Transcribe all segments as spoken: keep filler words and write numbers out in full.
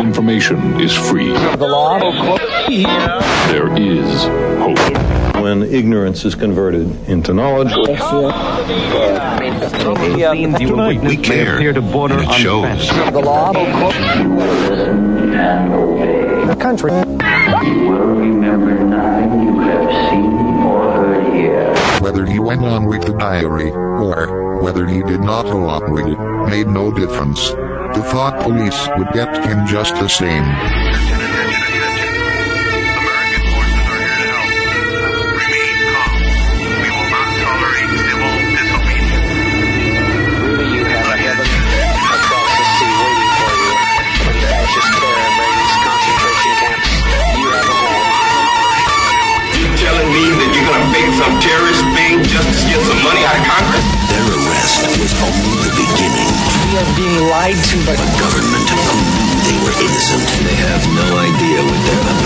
Information is free. The law. There is hope. When ignorance is converted into knowledge. We care, and it shows. The law. The country. You will remember nothing you have seen or heard here. Whether he went on with the diary, or whether he did not go on with it, made no difference. The thought police would get him just the same. Some terrorist being just to get some money out of Congress? Their arrest was only the beginning. We are being lied to by the government who knew they were innocent. They have no idea what they're up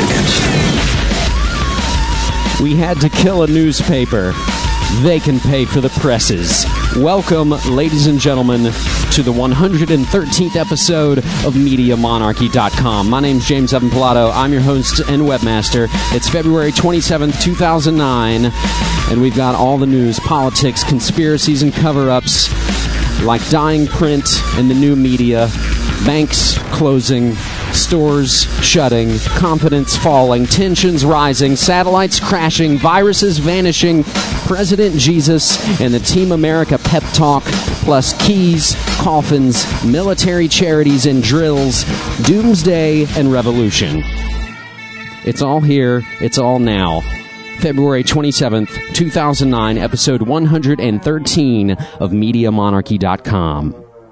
against. We had to kill a newspaper. They can pay for the presses. Welcome, ladies and gentlemen, to the one hundred thirteenth episode of Media Monarchy dot com. My name's James Evan Pilato. I'm your host and webmaster. It's February twenty-seventh, two thousand nine, and we've got all the news, politics, conspiracies, and cover-ups, like dying print and the new media, banks closing, stores shutting, confidence falling, tensions rising, satellites crashing, viruses vanishing, President Jesus and the Team America pep talk, plus keys, coffins, military charities and drills, doomsday and revolution. It's all here. It's all now. February twenty-seventh, two thousand nine, episode one hundred thirteen of Media Monarchy dot com.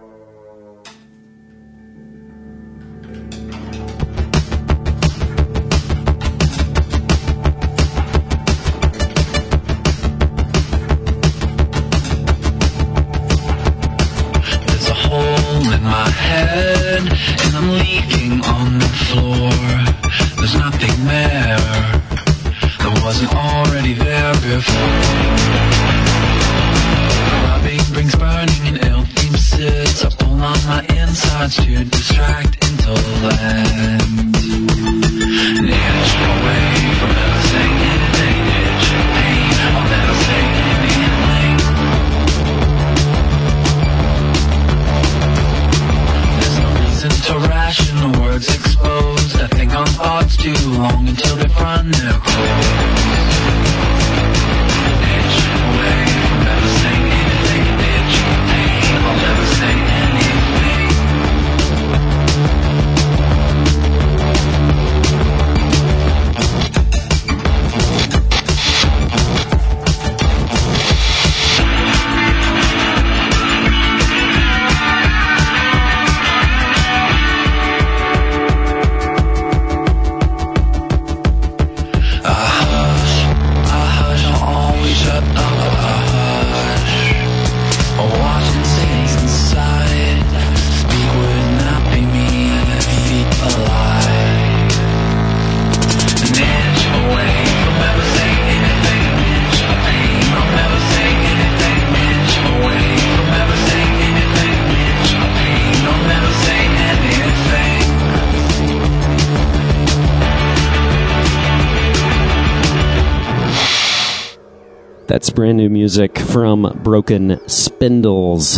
That's brand new music from Broken Spindles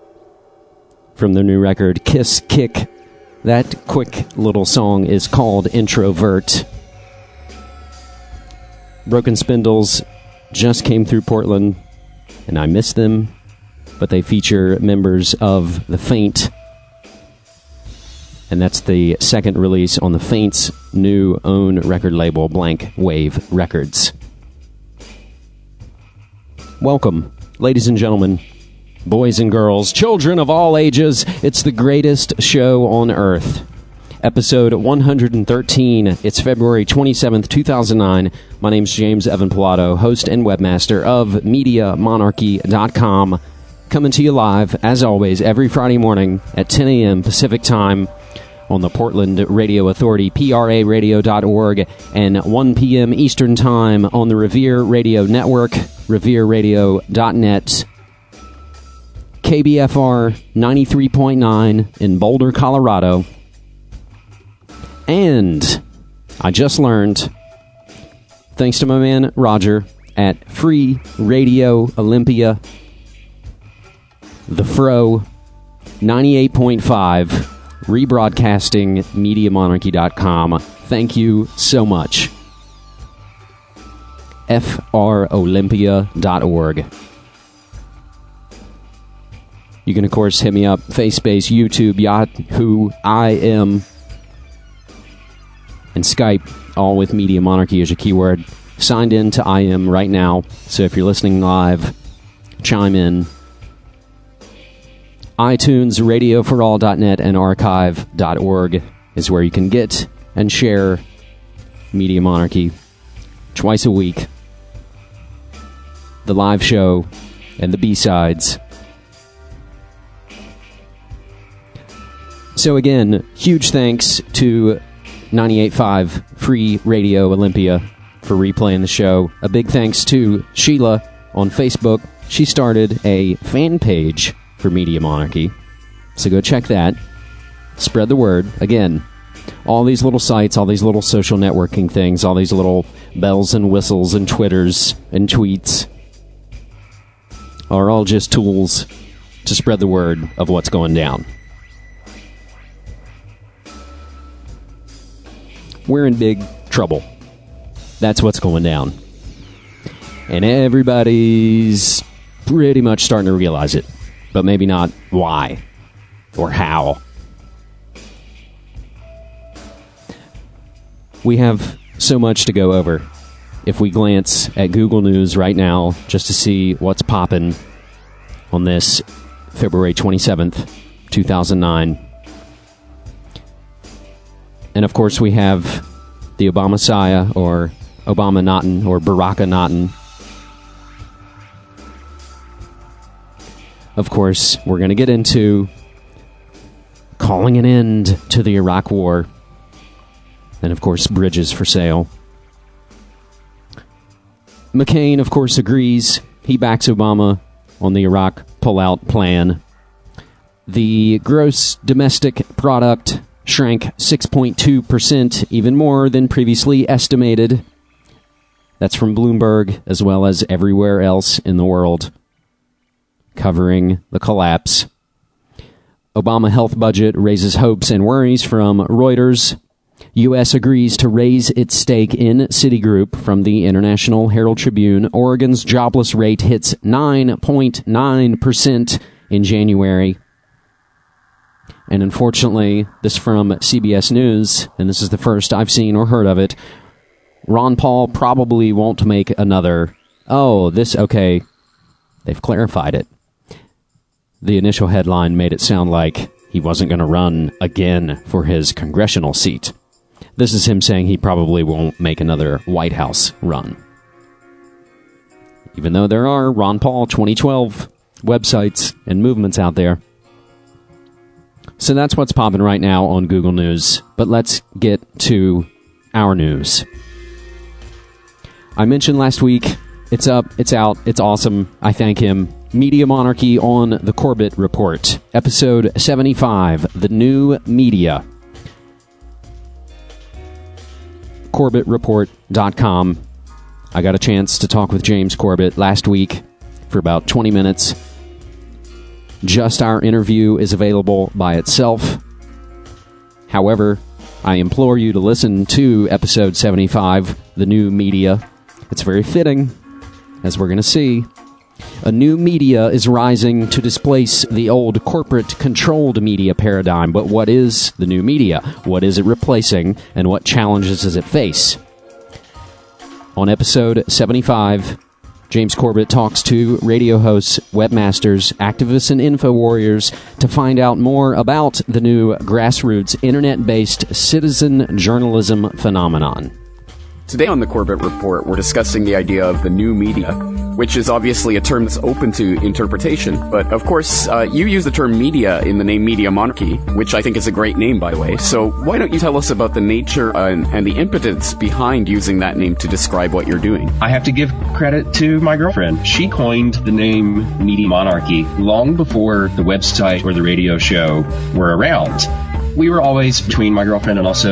from their new record, Kiss Kick. That quick little song is called Introvert. Broken Spindles just came through Portland, and I miss them, but they feature members of The Faint, and that's the second release on The Faint's new own record label, Blank Wave Records. Welcome, ladies and gentlemen, boys and girls, children of all ages. It's the greatest show on earth. Episode one hundred thirteen. It's February twenty-seventh, two thousand nine. My name's James Evan Pilato, host and webmaster of Media Monarchy dot com. Coming to you live, as always, every Friday morning at ten a.m. Pacific Time on the Portland Radio Authority, P R A radio dot org, and one p.m. Eastern Time on the Revere Radio Network, revere radio dot net. K B F R ninety-three point nine in Boulder, Colorado. And I just learned, thanks to my man Roger at Free Radio Olympia, the Fro, ninety-eight point five, rebroadcasting, media monarchy dot com. Thank you so much. F R olympia dot org. You can, of course, hit me up, FaceSpace, YouTube, Yahoo, I M, and Skype, all with Media Monarchy as a keyword. Signed in to I M right now, so if you're listening live, chime in. iTunes, radio for all dot net, and archive dot org is where you can get and share Media Monarchy twice a week. The live show and the B-sides. So again, huge thanks to ninety-eight point five Free Radio Olympia for replaying the show. A big thanks to Sheila on Facebook. She started a fan page for Media Monarchy, so go check that. Spread the word. Again, all these little sites, all these little social networking things, all these little bells and whistles and Twitters and tweets are all just tools to spread the word of what's going down. We're in big trouble. That's what's going down. And everybody's pretty much starting to realize it, but maybe not why or how. We have so much to go over. If we glance at Google News right now, just to see what's popping on this February twenty-seventh, two thousand nine. And of course we have the Obama-Messiah, or Obama-Naughton, or Baraka-Naughton. Of course, we're going to get into calling an end to the Iraq War. And of course, bridges for sale. McCain, of course, agrees. He backs Obama on the Iraq pullout plan. The gross domestic product shrank six point two percent, even more than previously estimated. That's from Bloomberg, as well as everywhere else in the world, covering the collapse. Obama health budget raises hopes and worries from Reuters. U S agrees to raise its stake in Citigroup from the International Herald Tribune. Oregon's jobless rate hits nine point nine percent in January. And unfortunately, this from C B S News, and this is the first I've seen or heard of it, Ron Paul probably won't make another. Oh, this, okay, they've clarified it. The initial headline made it sound like he wasn't going to run again for his congressional seat. This is him saying he probably won't make another White House run. Even though there are Ron Paul twenty twelve websites and movements out there. So that's what's popping right now on Google News. But let's get to our news. I mentioned last week, it's up, it's out, it's awesome. I thank him. Media Monarchy on the Corbett Report. Episode seventy-five, The New Media. Corbett Report dot com. I got a chance to talk with James Corbett last week for about twenty minutes. Just our interview is available by itself. However, I implore you to listen to episode seventy-five, The New Media. It's very fitting, as we're going to see. A new media is rising to displace the old corporate-controlled media paradigm. But what is the new media? What is it replacing, and what challenges does it face? On episode seventy-five, James Corbett talks to radio hosts, webmasters, activists, and info warriors to find out more about the new grassroots, internet-based citizen journalism phenomenon. Today on the Corbett Report, we're discussing the idea of the new media, which is obviously a term that's open to interpretation. But, of course, uh, you use the term media in the name Media Monarchy, which I think is a great name, by the way. So why don't you tell us about the nature and, and the impotence behind using that name to describe what you're doing? I have to give credit to my girlfriend. She coined the name Media Monarchy long before the website or the radio show were around. We were always, between my girlfriend and also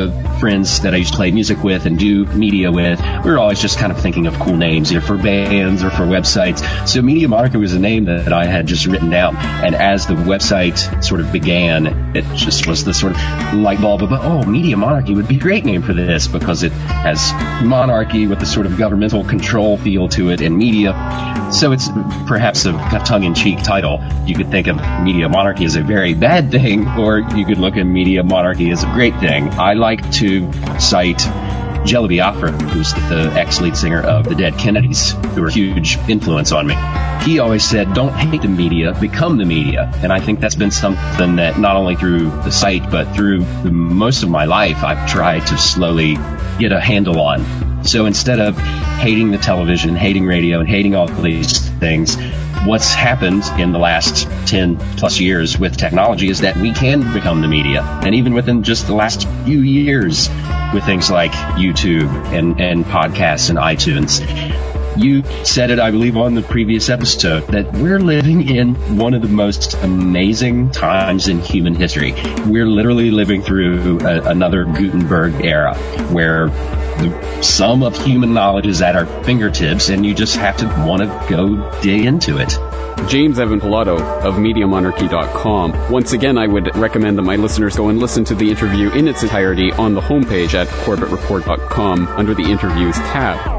friends that I used to play music with and do media with, we were always just kind of thinking of cool names, either for bands or for websites. So Media Monarchy was a name that I had just written down. And as the website sort of began, it just was the sort of light bulb of, oh, Media Monarchy would be a great name for this because it has monarchy with the sort of governmental control feel to it and media. So it's perhaps a tongue-in-cheek title. You could think of Media Monarchy as a very bad thing, or you could look at Media Monarchy as a great thing. I like to cite Jello Biafra, who's the ex-lead singer of the Dead Kennedys, who are a huge influence on me. He always said, don't hate the media, become the media. And I think that's been something that not only through the site, but through most of my life, I've tried to slowly get a handle on. So instead of hating the television, hating radio, and hating all of these things, what's happened in the last ten plus years with technology is that we can become the media. And even within just the last few years with things like YouTube and, and podcasts and iTunes. You said it, I believe, on the previous episode, that we're living in one of the most amazing times in human history. We're literally living through a, another Gutenberg era where the sum of human knowledge is at our fingertips, and you just have to want to go dig into it. James Evan Pilato of Media Monarchy dot com. Once again, I would recommend that my listeners go and listen to the interview in its entirety on the homepage at Corbett Report dot com under the Interviews tab.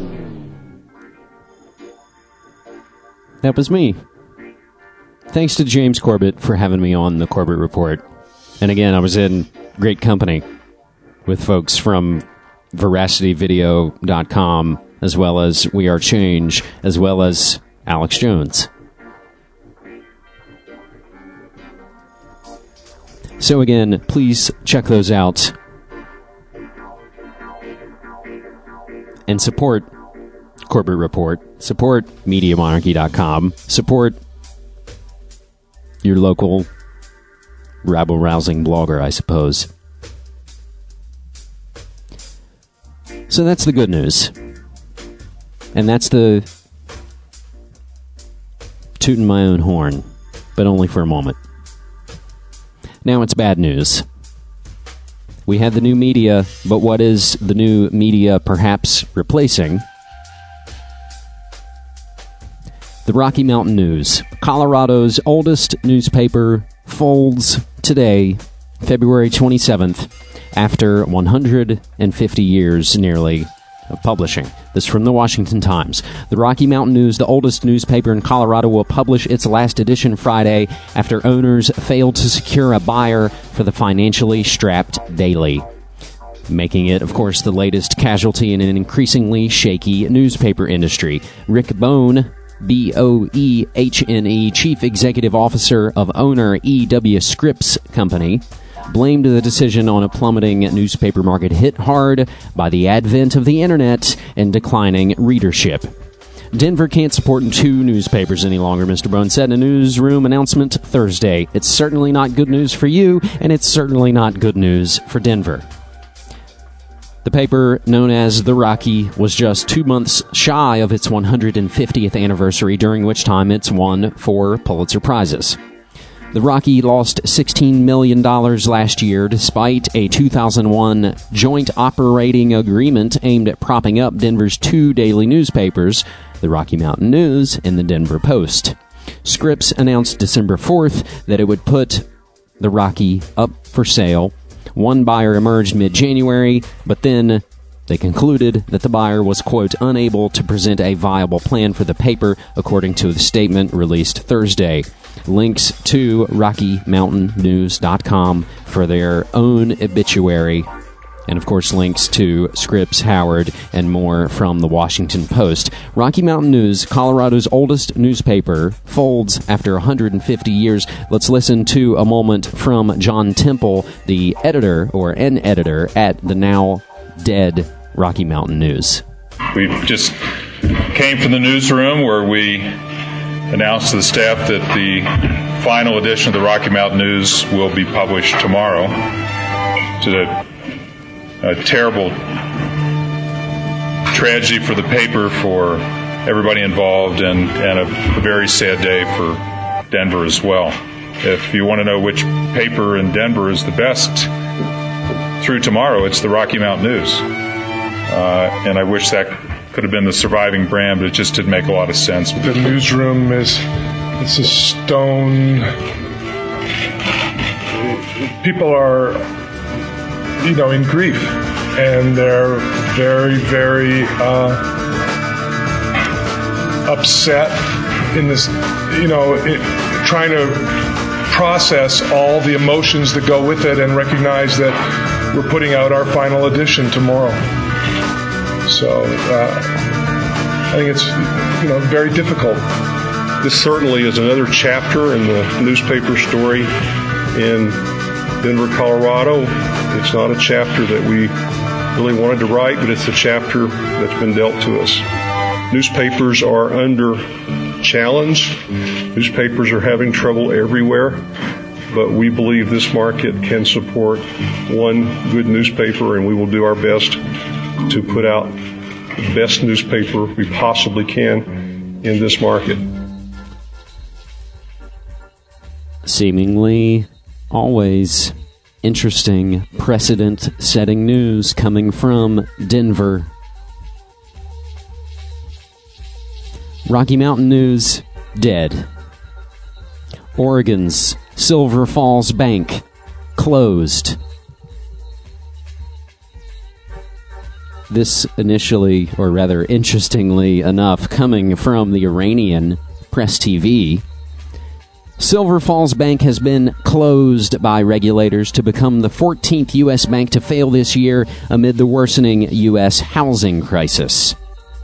That was me. Thanks to James Corbett for having me on the Corbett Report. And again, I was in great company with folks from Veracity Video dot com, as well as We Are Change, as well as Alex Jones. So again, please check those out and support Corbett Report, support Media Monarchy dot com, support your local rabble-rousing blogger, I suppose. So that's the good news. And that's the tooting my own horn, but only for a moment. Now it's bad news. We had the new media, but what is the new media perhaps replacing? The Rocky Mountain News, Colorado's oldest newspaper, folds today, February twenty-seventh, after one hundred fifty years nearly of publishing. This from the Washington Times. The Rocky Mountain News, the oldest newspaper in Colorado, will publish its last edition Friday after owners failed to secure a buyer for the financially strapped daily, making it, of course, the latest casualty in an increasingly shaky newspaper industry. Rick Bohn, B O E H N E, Chief Executive Officer of owner E W Scripps Company, blamed the decision on a plummeting newspaper market hit hard by the advent of the internet and declining readership. Denver can't support two newspapers any longer, Mister Bohn said in a newsroom announcement Thursday. It's certainly not good news for you, and it's certainly not good news for Denver. The paper, known as The Rocky, was just two months shy of its one hundred fiftieth anniversary, during which time it's won four Pulitzer Prizes. The Rocky lost sixteen million dollars last year, despite a two thousand one joint operating agreement aimed at propping up Denver's two daily newspapers, the Rocky Mountain News and the Denver Post. Scripps announced December fourth that it would put the Rocky up for sale. One buyer emerged mid-January, but then they concluded that the buyer was, quote, unable to present a viable plan for the paper, according to the statement released Thursday. Links to Rocky Mountain News dot com for their own obituary, and of course links to Scripps, Howard, and more from the Washington Post. Rocky Mountain News, Colorado's oldest newspaper, folds after one hundred fifty years. Let's listen to a moment from John Temple, the editor, or an editor, at the now dead Rocky Mountain News. We just came from the newsroom where we announced to the staff that the final edition of the Rocky Mountain News will be published tomorrow. It's a A terrible tragedy for the paper, for everybody involved, and, and a, a very sad day for Denver as well. If you want to know which paper in Denver is the best through tomorrow, it's the Rocky Mountain News. Uh, and I wish that could have been the surviving brand, but it just didn't make a lot of sense. The newsroom is it's a stone. People are, you know, in grief, and they're very, very uh, upset in this, you know, it, trying to process all the emotions that go with it and recognize that we're putting out our final edition tomorrow. So uh, I think it's, you know, very difficult. This certainly is another chapter in the newspaper story in Denver, Colorado. It's not a chapter that we really wanted to write, but it's a chapter that's been dealt to us. Newspapers are under challenge. Newspapers are having trouble everywhere, but we believe this market can support one good newspaper, and we will do our best to put out the best newspaper we possibly can in this market. Seemingly always interesting, precedent-setting news coming from Denver. Rocky Mountain News, dead. Oregon's Silver Falls Bank, closed. This initially, or rather interestingly enough, coming from the Iranian Press T V. Silver Falls Bank has been closed by regulators to become the fourteenth U S bank to fail this year amid the worsening U S housing crisis.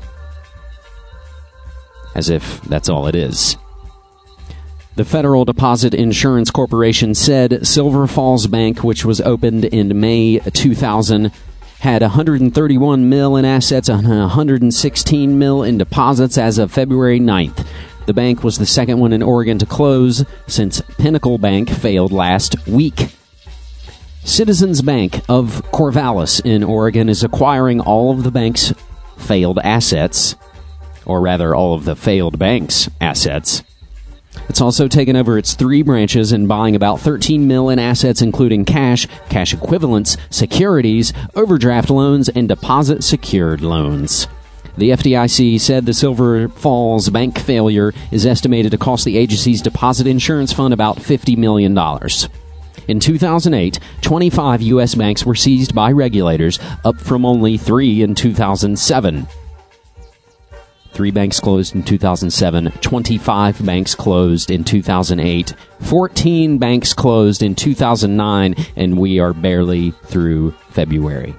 As if that's all it is. The Federal Deposit Insurance Corporation said Silver Falls Bank, which was opened in May two thousand, had one hundred thirty-one mil in assets and one hundred sixteen mil in deposits as of February ninth. The bank was the second one in Oregon to close since Pinnacle Bank failed last week. Citizens Bank of Corvallis in Oregon is acquiring all of the bank's failed assets, or rather all of the failed bank's assets. It's also taken over its three branches and buying about thirteen mil in assets, including cash, cash equivalents, securities, overdraft loans, and deposit secured loans. The F D I C said the Silver Falls Bank failure is estimated to cost the agency's deposit insurance fund about fifty million dollars. In two thousand eight, twenty-five U S banks were seized by regulators, up from only three in two thousand seven. Three banks closed in two thousand seven, twenty-five banks closed in two thousand eight, fourteen banks closed in two thousand nine, and we are barely through February.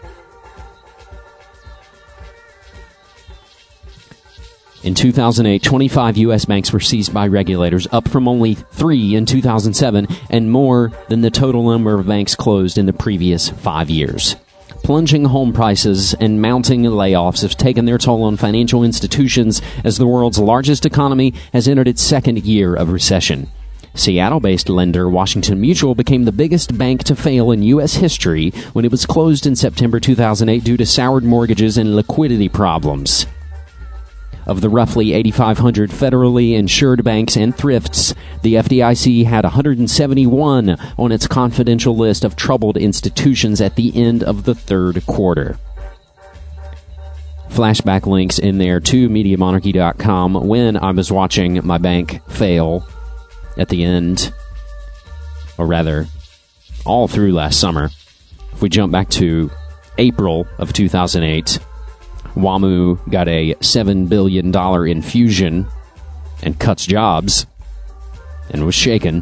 In two thousand eight, twenty-five U S banks were seized by regulators, up from only three in two thousand seven, and more than the total number of banks closed in the previous five years. Plunging home prices and mounting layoffs have taken their toll on financial institutions as the world's largest economy has entered its second year of recession. Seattle-based lender Washington Mutual became the biggest bank to fail in U S history when it was closed in September two thousand eight due to soured mortgages and liquidity problems. Of the roughly eighty-five hundred federally insured banks and thrifts, the F D I C had one hundred seventy-one on its confidential list of troubled institutions at the end of the third quarter. Flashback links in there to Media Monarchy dot com when I was watching my bank fail at the end, or rather, all through last summer. If we jump back to April of two thousand eight, WAMU got a seven billion dollars infusion and cuts jobs and was shaken.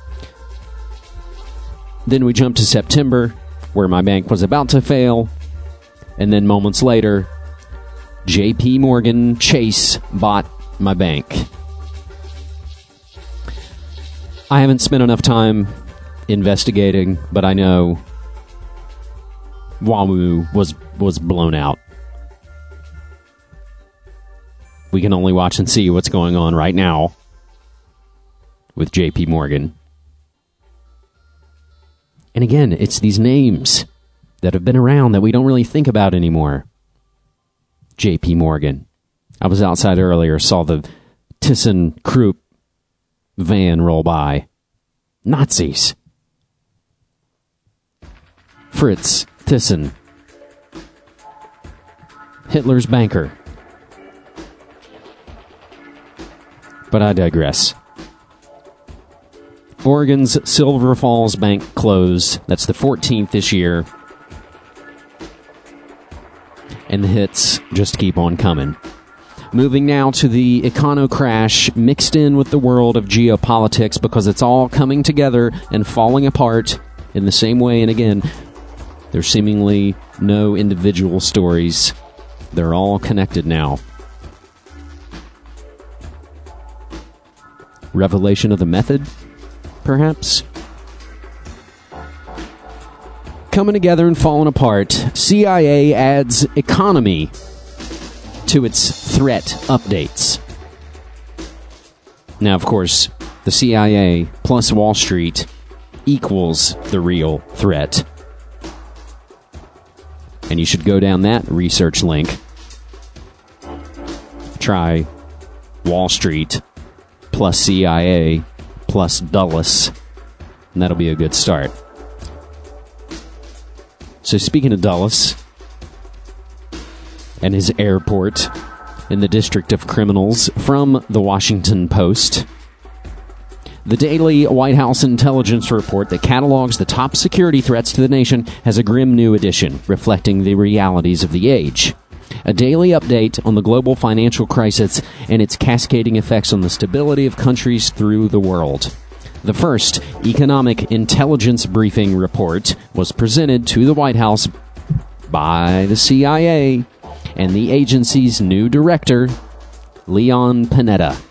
Then we jumped to September, where my bank was about to fail, and then moments later, J P Morgan Chase bought my bank. I haven't spent enough time investigating, but I know WAMU was was blown out. We can only watch and see what's going on right now with J P Morgan. And again, it's these names that have been around that we don't really think about anymore. J P Morgan. I was outside earlier, saw the ThyssenKrupp van roll by. Nazis. Fritz Thyssen, Hitler's banker. But I digress. Oregon's Silver Falls Bank closed. That's the fourteenth this year. And the hits just keep on coming. Moving now to the econo crash mixed in with the world of geopolitics, because it's all coming together and falling apart in the same way. And again, there's seemingly no individual stories. They're all connected now. Revelation of the method, perhaps? Coming together and falling apart, C I A adds economy to its threat updates. Now, of course, the C I A plus Wall Street equals the real threat. And you should go down that research link. Try Wall Street plus C I A plus Dulles, and that'll be a good start. So speaking of Dulles and his airport in the District of Criminals, from the Washington Post, the daily White House intelligence report that catalogs the top security threats to the nation has a grim new edition, reflecting the realities of the age. A daily update on the global financial crisis and its cascading effects on the stability of countries through the world. The first economic intelligence briefing report was presented to the White House by the C I A and the agency's new director, Leon Panetta.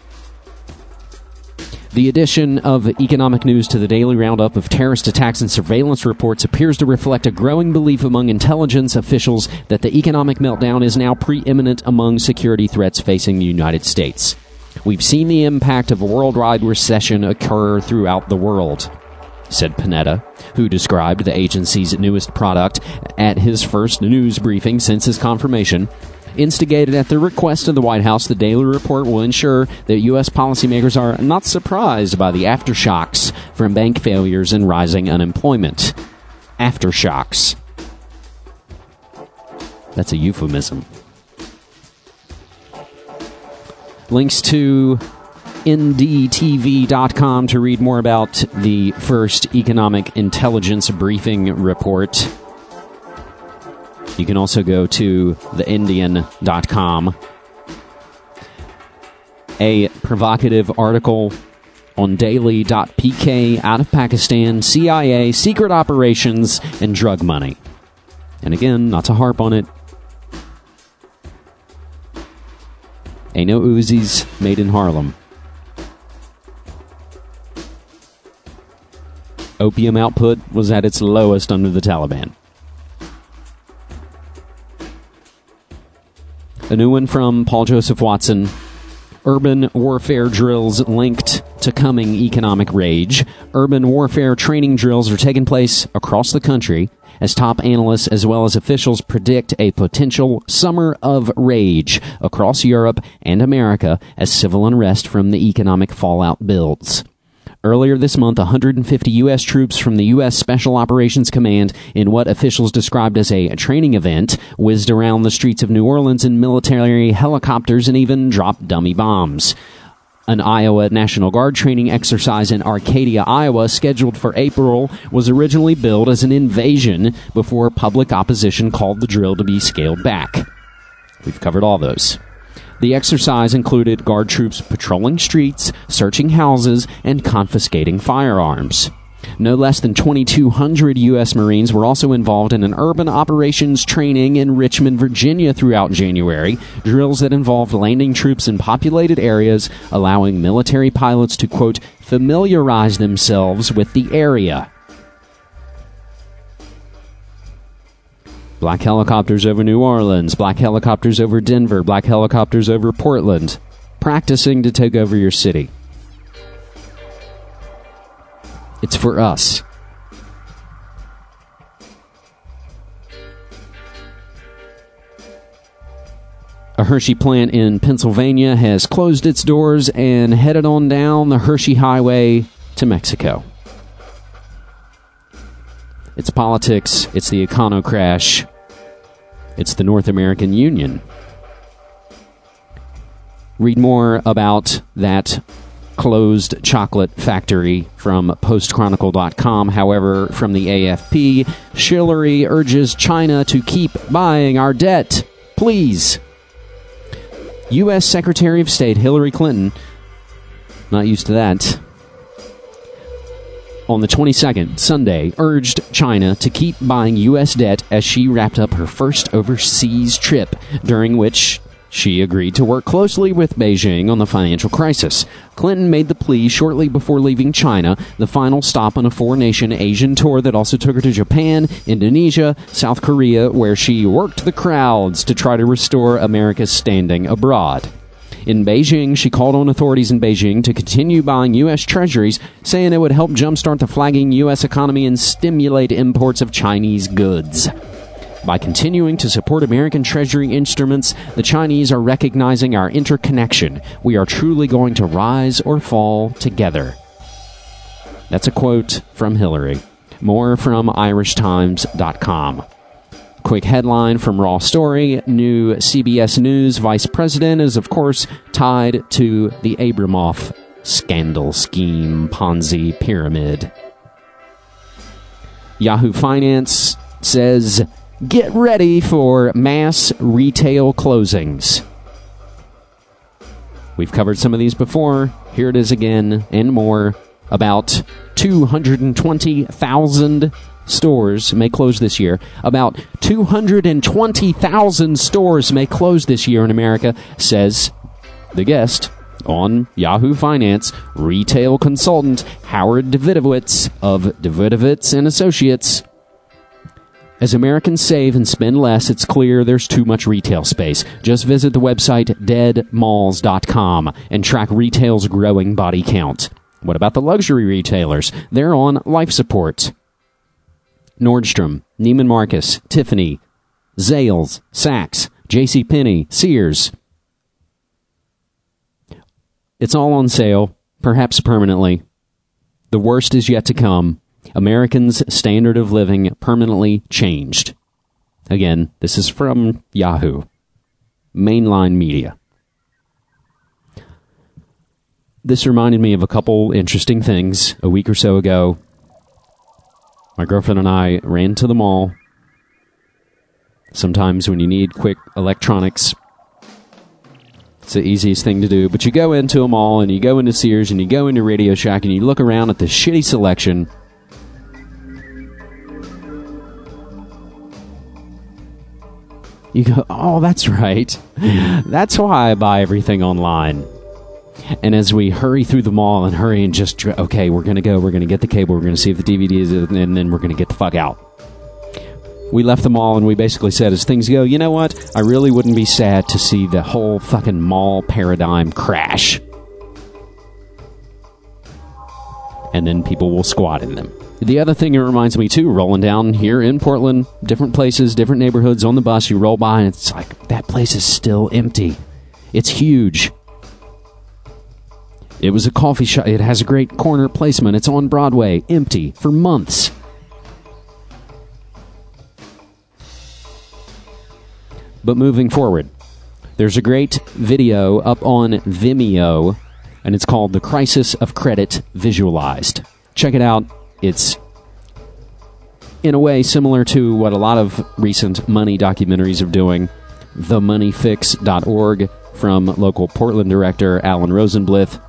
The addition of economic news to the daily roundup of terrorist attacks and surveillance reports appears to reflect a growing belief among intelligence officials that the economic meltdown is now preeminent among security threats facing the United States. We've seen the impact of a worldwide recession occur throughout the world, said Panetta, who described the agency's newest product at his first news briefing since his confirmation. Instigated at the request of the White House, the daily report will ensure that U S policymakers are not surprised by the aftershocks from bank failures and rising unemployment. Aftershocks. That's a euphemism. Links to N D T V dot com to read more about the first economic intelligence briefing report. You can also go to the Indian dot com. A provocative article on daily dot P K out of Pakistan, C I A, secret operations, and drug money. And again, not to harp on it, ain't no Uzis made in Harlem. Opium output was at its lowest under the Taliban. A new one from Paul Joseph Watson. Urban warfare drills linked to coming economic rage. Urban warfare training drills are taking place across the country as top analysts as well as officials predict a potential summer of rage across Europe and America as civil unrest from the economic fallout builds. Earlier this month, one hundred fifty U S troops from the U S Special Operations Command, in what officials described as a training event, whizzed around the streets of New Orleans in military helicopters and even dropped dummy bombs. An Iowa National Guard training exercise in Arcadia, Iowa, scheduled for April, was originally billed as an invasion before public opposition called the drill to be scaled back. We've covered all those. The exercise included Guard troops patrolling streets, searching houses, and confiscating firearms. No less than twenty-two hundred U S Marines were also involved in an urban operations training in Richmond, Virginia throughout January, drills that involved landing troops in populated areas, allowing military pilots to, quote, familiarize themselves with the area. Black helicopters over New Orleans, black helicopters over Denver, black helicopters over Portland, practicing to take over your city. It's for us. A Hershey plant in Pennsylvania has closed its doors and headed on down the Hershey Highway to Mexico. It's politics. It's the econo crash. It's the North American Union. Read more about that closed chocolate factory from post chronicle dot com. However, from the A F P, Hillary urges China to keep buying our debt. Please. U S. Secretary of State Hillary Clinton, not used to that, on the twenty-second, Sunday, urged China to keep buying U S debt as she wrapped up her first overseas trip, during which she agreed to work closely with Beijing on the financial crisis. Clinton made the plea shortly before leaving China, the final stop on a four-nation Asian tour that also took her to Japan, Indonesia, South Korea, where she worked the crowds to try to restore America's standing abroad. In Beijing, she called on authorities in Beijing to continue buying U S treasuries, saying it would help jumpstart the flagging U S economy and stimulate imports of Chinese goods. By continuing to support American Treasury instruments, the Chinese are recognizing our interconnection. We are truly going to rise or fall together. That's a quote from Hillary. More from irish times dot com. Quick headline from Raw Story. New C B S News vice president is, of course, tied to the Abramoff scandal scheme Ponzi pyramid. Yahoo Finance says, get ready for mass retail closings. We've covered some of these before. Here it is again and more. About two hundred twenty thousand stores may close this year. About two hundred twenty thousand stores may close this year in America, says the guest on Yahoo Finance, retail consultant Howard Davidowitz of Davidowitz and Associates. As Americans save and spend less, it's clear there's too much retail space. Just visit the website dead malls dot com and track retail's growing body count. What about the luxury retailers? They're on life support. Nordstrom, Neiman Marcus, Tiffany, Zales, Saks, JCPenney, Sears. It's all on sale, perhaps permanently. The worst is yet to come. Americans' standard of living permanently changed. Again, this is from Yahoo. Mainline media. This reminded me of a couple interesting things. A week or so ago, my girlfriend and I ran to the mall. Sometimes when you need quick electronics, it's the easiest thing to do. But you go into a mall and you go into Sears and you go into Radio Shack and you look around at the shitty selection. You go, oh, that's right. That's why I buy everything online. And as we hurry through the mall and hurry and just, okay, we're going to go, we're going to get the cable, we're going to see if the D V D is, and then we're going to get the fuck out. We left the mall and we basically said, as things go, you know what? I really wouldn't be sad to see the whole fucking mall paradigm crash. And then people will squat in them. The other thing it reminds me, too, rolling down here in Portland, different places, different neighborhoods, on the bus, you roll by, and it's like, that place is still empty. It's huge. It was a coffee shop. It has a great corner placement. It's on Broadway, empty, for months. But moving forward, there's a great video up on Vimeo, and it's called The Crisis of Credit Visualized. Check it out. It's, in a way, similar to what a lot of recent money documentaries are doing. the money fix dot org from local Portland director Alan Rosenblith.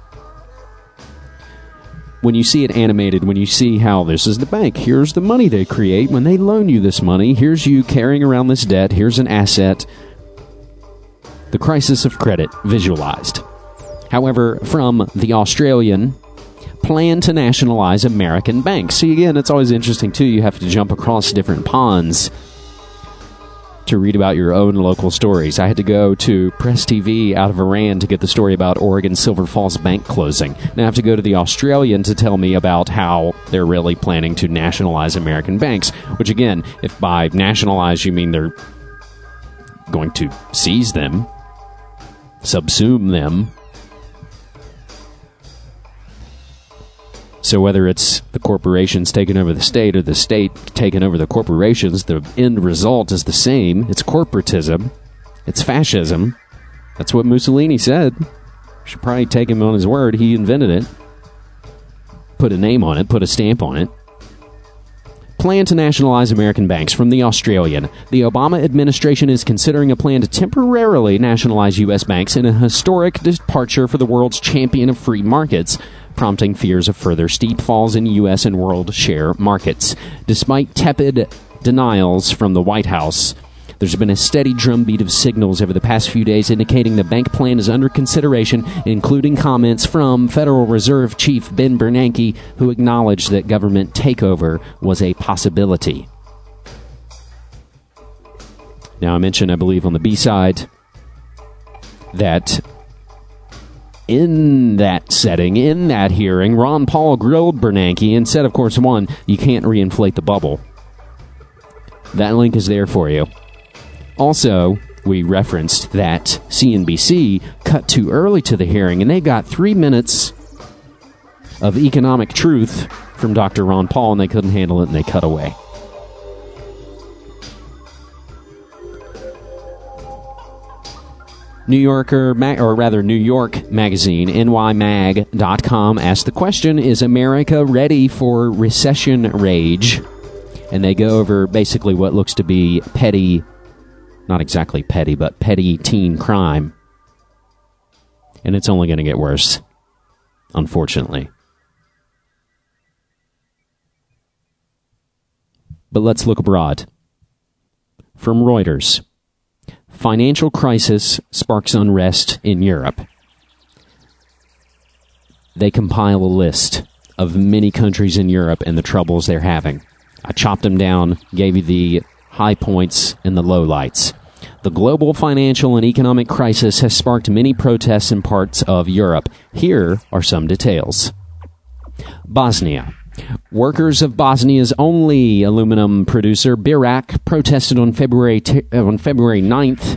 When you see it animated, when you see how this is the bank, here's the money they create when they loan you this money, here's you carrying around this debt, here's an asset. The crisis of credit visualized. However, from The Australian, plan to nationalize American banks. See, again, it's always interesting, too. You have to jump across different ponds to read about your own local stories. I had to go to Press T V out of Iran to get the story about Oregon Silver Falls Bank closing. Now I have to go to The Australian to tell me about how they're really planning to nationalize American banks, which, again, if by nationalize you mean they're going to seize them, subsume them. So whether it's the corporations taking over the state or the state taking over the corporations, the end result is the same. It's corporatism. It's fascism. That's what Mussolini said. Should probably take him on his word. He invented it. Put a name on it. Put a stamp on it. Plan to nationalize American banks. From The Australian. The Obama administration is considering a plan to temporarily nationalize U S banks in a historic departure for the world's champion of free markets, prompting fears of further steep falls in U S and world share markets. Despite tepid denials from the White House, there's been a steady drumbeat of signals over the past few days indicating the bank plan is under consideration, including comments from Federal Reserve Chief Ben Bernanke, who acknowledged that government takeover was a possibility. Now, I mentioned, I believe, on the B-side that in that setting, in that hearing, Ron Paul grilled Bernanke and said, of course, one, you can't reinflate the bubble. That link is there for you. Also, we referenced that C N B C cut too early to the hearing, and they got three minutes of economic truth from Doctor Ron Paul, and they couldn't handle it, and they cut away. New Yorker, or rather New York Magazine, N Y mag dot com, asked the question, is America ready for recession rage? And they go over basically what looks to be petty, not exactly petty, but petty teen crime. And it's only going to get worse, unfortunately. But let's look abroad. From Reuters. Financial crisis sparks unrest in Europe. They compile a list of many countries in Europe and the troubles they're having. I chopped them down, gave you the high points and the lowlights. The global financial and economic crisis has sparked many protests in parts of Europe. Here are some details. Bosnia. Workers of Bosnia's only aluminum producer, Birac, protested on February t- on February ninth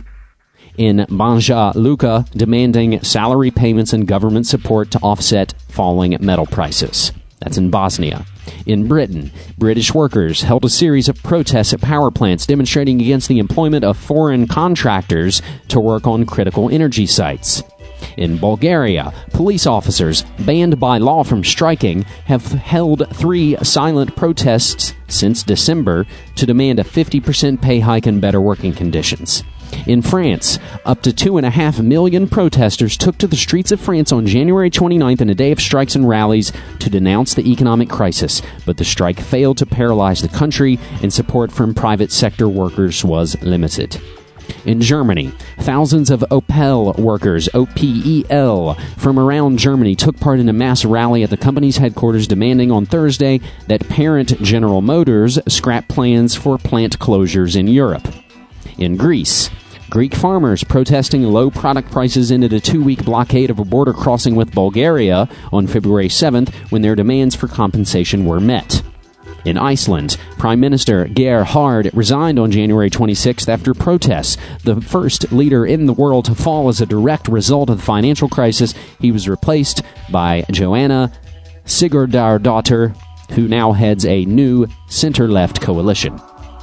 in Banja Luka, demanding salary payments and government support to offset falling metal prices. That's in Bosnia. In Britain, British workers held a series of protests at power plants demonstrating against the employment of foreign contractors to work on critical energy sites. In Bulgaria, police officers, banned by law from striking, have held three silent protests since December to demand a fifty percent pay hike and better working conditions. In France, up to two and a half million protesters took to the streets of France on January twenty-ninth in a day of strikes and rallies to denounce the economic crisis, but the strike failed to paralyze the country, and support from private sector workers was limited. In Germany, thousands of Opel workers, O P E L, from around Germany took part in a mass rally at the company's headquarters demanding on Thursday that parent General Motors scrap plans for plant closures in Europe. In Greece, Greek farmers protesting low product prices ended a two-week blockade of a border crossing with Bulgaria on February seventh when their demands for compensation were met. In Iceland, Prime Minister Geir Hard resigned on January twenty-sixth after protests. The first leader in the world to fall as a direct result of the financial crisis, he was replaced by Joanna Sigurdardóttir, who now heads a new center-left coalition.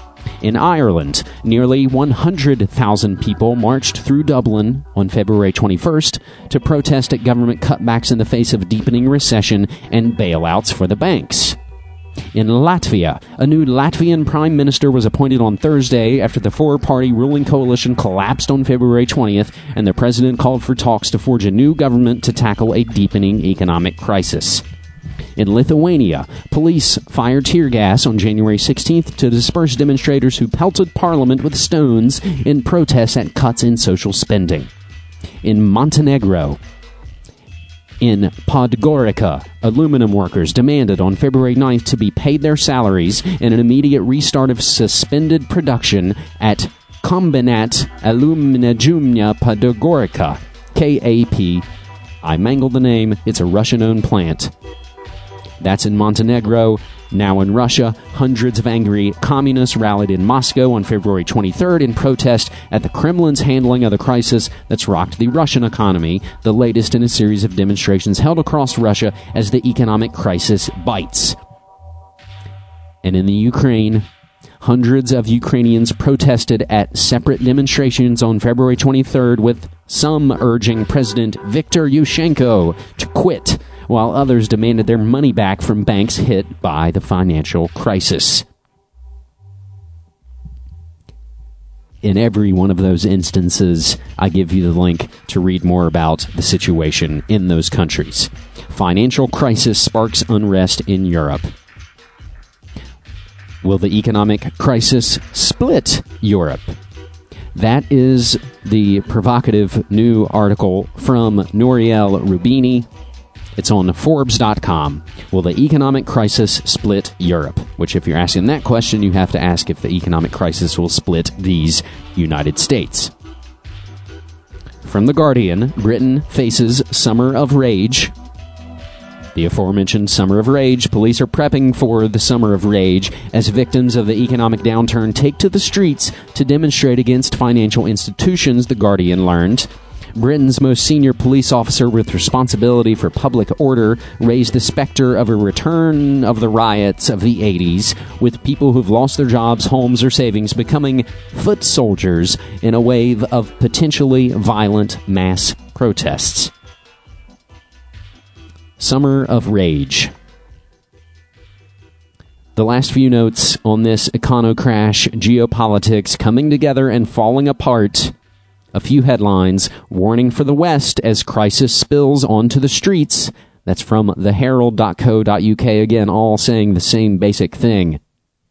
In Ireland, nearly one hundred thousand people marched through Dublin on February twenty-first to protest at government cutbacks in the face of deepening recession and bailouts for the banks. In Latvia, a new Latvian prime minister was appointed on Thursday after the four-party ruling coalition collapsed on February twentieth, and the president called for talks to forge a new government to tackle a deepening economic crisis. In Lithuania, police fired tear gas on January sixteenth to disperse demonstrators who pelted Parliament with stones in protest at cuts in social spending. In Montenegro, in Podgorica, aluminum workers demanded on February ninth to be paid their salaries and an immediate restart of suspended production at Kombinat Aluminajumnya Podgorica, K A P. I mangled the name. It's a Russian-owned plant. That's in Montenegro. Now in Russia, hundreds of angry communists rallied in Moscow on February twenty-third in protest at the Kremlin's handling of the crisis that's rocked the Russian economy, the latest in a series of demonstrations held across Russia as the economic crisis bites. And in the Ukraine, hundreds of Ukrainians protested at separate demonstrations on February twenty-third, with some urging President Viktor Yushchenko to quit, while others demanded their money back from banks hit by the financial crisis. In every one of those instances, I give you the link to read more about the situation in those countries. Financial crisis sparks unrest in Europe. Will the economic crisis split Europe? That is the provocative new article from Nouriel Roubini. It's on Forbes dot com. Will the economic crisis split Europe? Which, if you're asking that question, you have to ask if the economic crisis will split these United States. From The Guardian, Britain faces summer of rage. The aforementioned Summer of Rage. Police are prepping for the Summer of Rage as victims of the economic downturn take to the streets to demonstrate against financial institutions, The Guardian learned. Britain's most senior police officer with responsibility for public order raised the specter of a return of the riots of the eighties, with people who've lost their jobs, homes, or savings becoming foot soldiers in a wave of potentially violent mass protests. Summer of Rage. The last few notes on this econo-crash, geopolitics coming together and falling apart. A few headlines. Warning for the West as crisis spills onto the streets. That's from the herald dot co dot uk, again, all saying the same basic thing.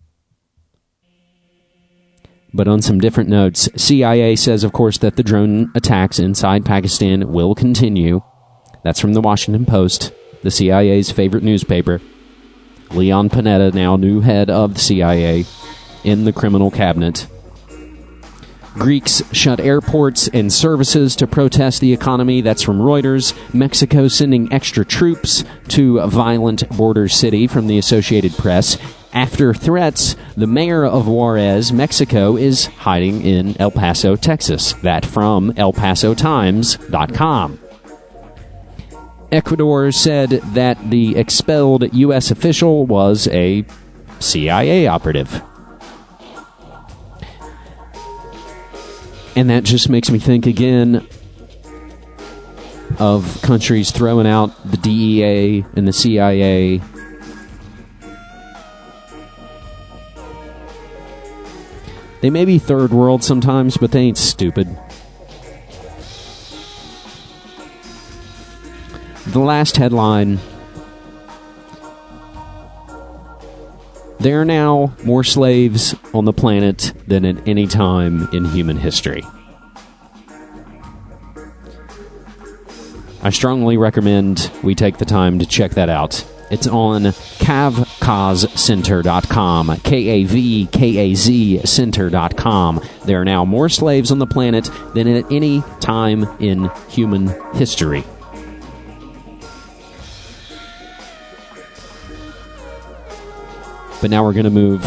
But on some different notes, C I A says, of course, that the drone attacks inside Pakistan will continue. That's from the Washington Post, the C I A's favorite newspaper. Leon Panetta, now new head of the C I A, in the criminal cabinet. Greeks shut airports and services to protest the economy. That's from Reuters. Mexico sending extra troops to a violent border city, from the Associated Press. After threats, the mayor of Juarez, Mexico, is hiding in El Paso, Texas. That from El Paso Times dot com. Ecuador said that the expelled U S official was a C I A operative. And that just makes me think again of countries throwing out the D E A and the C I A. They may be third world sometimes, but they ain't stupid. The last headline. There are now more slaves on the planet than at any time in human history. I strongly recommend we take the time to check that out. It's on Kavkaz Center dot com, K A V K A Z Center dot com. There are now more slaves on the planet than at any time in human history. But now we're going to move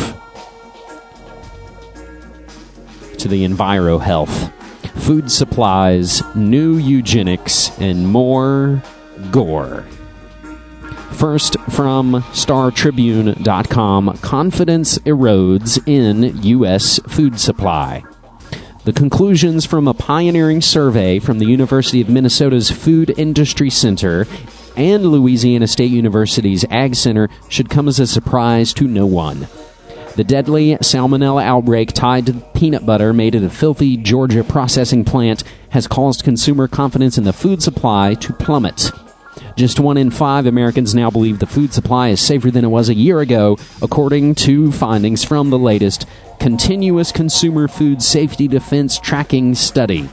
to the Enviro Health. Food supplies, new eugenics, and more gore. First, from Star Tribune dot com, confidence erodes in U S food supply. The conclusions from a pioneering survey from the University of Minnesota's Food Industry Center and Louisiana State University's Ag Center should come as a surprise to no one. The deadly salmonella outbreak tied to peanut butter made at a filthy Georgia processing plant has caused consumer confidence in the food supply to plummet. Just one in five Americans now believe the food supply is safer than it was a year ago, according to findings from the latest Continuous Consumer Food Safety Defense Tracking Study.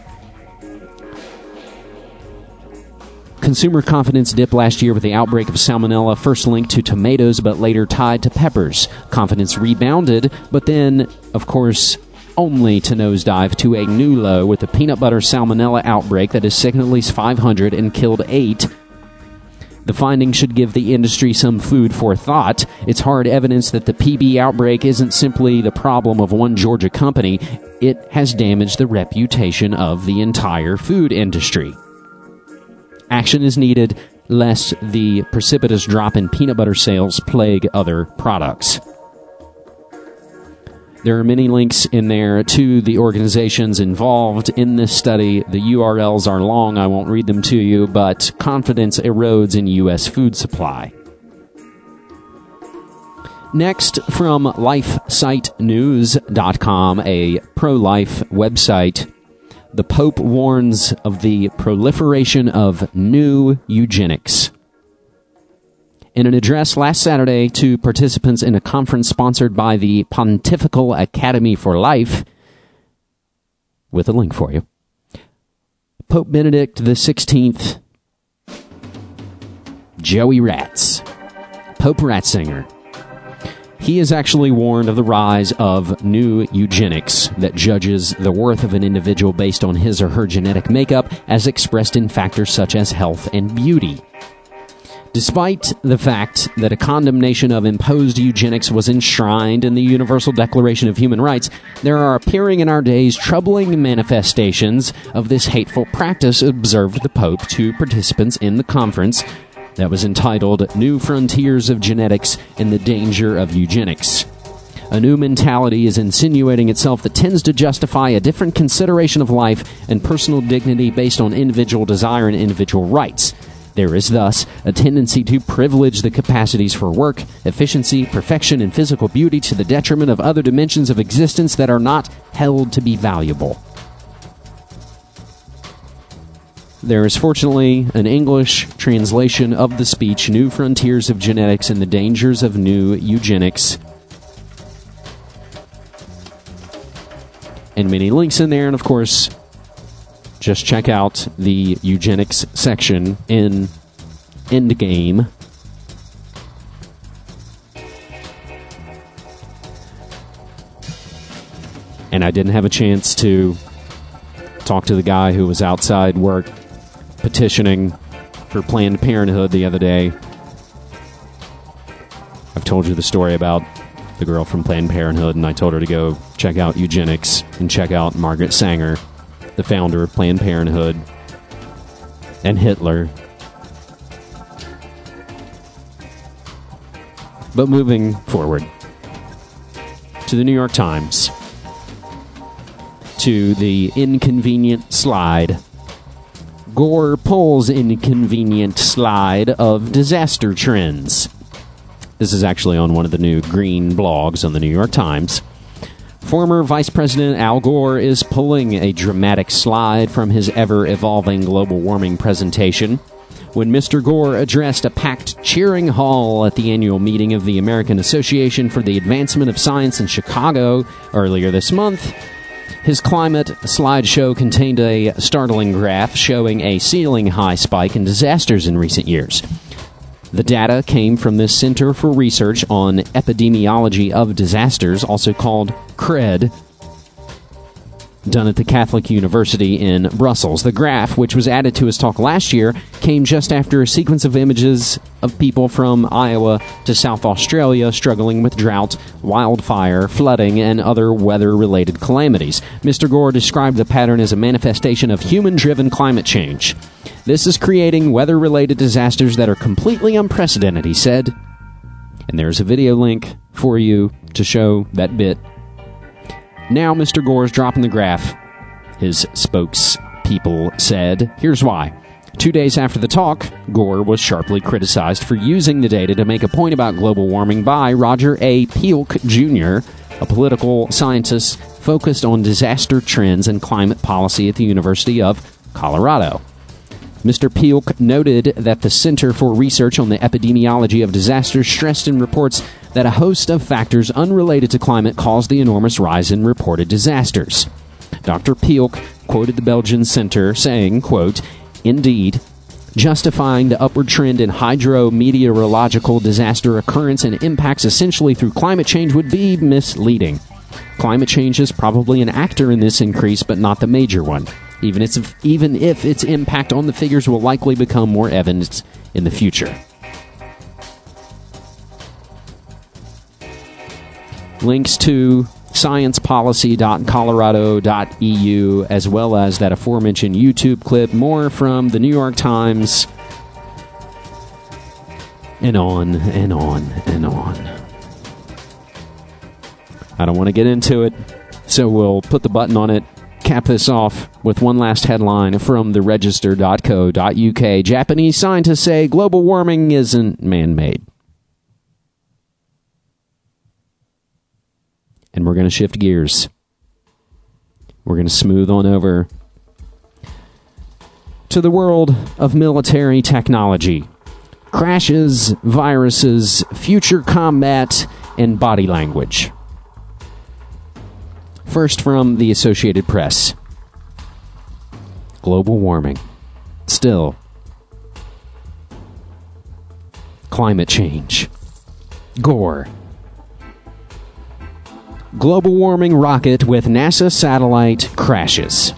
Consumer confidence dipped last year with the outbreak of salmonella, first linked to tomatoes but later tied to peppers. Confidence rebounded, but then, of course, only to nosedive to a new low with the peanut butter salmonella outbreak that has sickened at least five hundred and killed eight. The findings should give the industry some food for thought. It's hard evidence that the P B outbreak isn't simply the problem of one Georgia company. It has damaged the reputation of the entire food industry. Action is needed lest the precipitous drop in peanut butter sales plague other products. There are many links in there to the organizations involved in this study. The U R Ls are long. I won't read them to you, but confidence erodes in U S food supply. Next, from life site news dot com, a pro-life website, the Pope warns of the proliferation of new eugenics. In an address last Saturday to participants in a conference sponsored by the Pontifical Academy for Life, with a link for you, Pope Benedict the sixteenth, Joey Ratz, Pope Ratzinger, he has actually warned of the rise of new eugenics that judges the worth of an individual based on his or her genetic makeup as expressed in factors such as health and beauty. Despite the fact that a condemnation of imposed eugenics was enshrined in the Universal Declaration of Human Rights, there are appearing in our days troubling manifestations of this hateful practice, observed the Pope to participants in the conference that was entitled New Frontiers of Genetics and the Danger of Eugenics. A new mentality is insinuating itself that tends to justify a different consideration of life and personal dignity based on individual desire and individual rights. There is thus a tendency to privilege the capacities for work, efficiency, perfection, and physical beauty to the detriment of other dimensions of existence that are not held to be valuable. There is fortunately an English translation of the speech, New Frontiers of Genetics and the Dangers of New Eugenics, and many links in there, and of course, just check out the eugenics section in Endgame. And I didn't have a chance to talk to the guy who was outside work petitioning for Planned Parenthood the other day. I've told you the story about the girl from Planned Parenthood, and I told her to go check out eugenics and check out Margaret Sanger, the founder of Planned Parenthood, and Hitler. But moving forward to the New York Times, to the inconvenient slide. Gore pulls inconvenient slide of disaster trends. This is actually on one of the new green blogs on the New York Times. Former Vice President Al Gore is pulling a dramatic slide from his ever-evolving global warming presentation. When Mister Gore addressed a packed cheering hall at the annual meeting of the American Association for the Advancement of Science in Chicago earlier this month, his climate slideshow contained a startling graph showing a ceiling-high spike in disasters in recent years. The data came from the Center for Research on Epidemiology of Disasters, also called CRED, done at the Catholic University in Brussels. The graph, which was added to his talk last year, came just after a sequence of images of people from Iowa to South Australia struggling with drought, wildfire, flooding, and other weather-related calamities. Mister Gore described the pattern as a manifestation of human-driven climate change. This is creating weather-related disasters that are completely unprecedented, he said. And there's a video link for you to show that bit. Now Mister Gore's dropping the graph, his spokespeople said. Here's why. Two days after the talk, Gore was sharply criticized for using the data to make a point about global warming by Roger A. Pielke, Junior, a political scientist focused on disaster trends and climate policy at the University of Colorado. Mister Pielke noted that the Center for Research on the Epidemiology of Disasters stressed in reports that a host of factors unrelated to climate caused the enormous rise in reported disasters. Doctor Pielke quoted the Belgian Center saying, quote, "Indeed, justifying the upward trend in hydrometeorological disaster occurrence and impacts essentially through climate change would be misleading. Climate change is probably an actor in this increase, but not the major one. even if, even if its impact on the figures will likely become more evident in the future. Links to science policy dot colorado dot e u, as well as that aforementioned YouTube clip, more from the New York Times, and on and on and on. I don't want to get into it, so we'll put the button on it, cap this off with one last headline from the register dot co dot u k. Japanese scientists say global warming isn't man-made. And we're going to shift gears. We're going to smooth on over to the world of military technology. Crashes, viruses, future combat, and body language. First from the Associated Press. Global warming. Still. Climate change. Gore. Global warming rocket with NASA satellite crashes.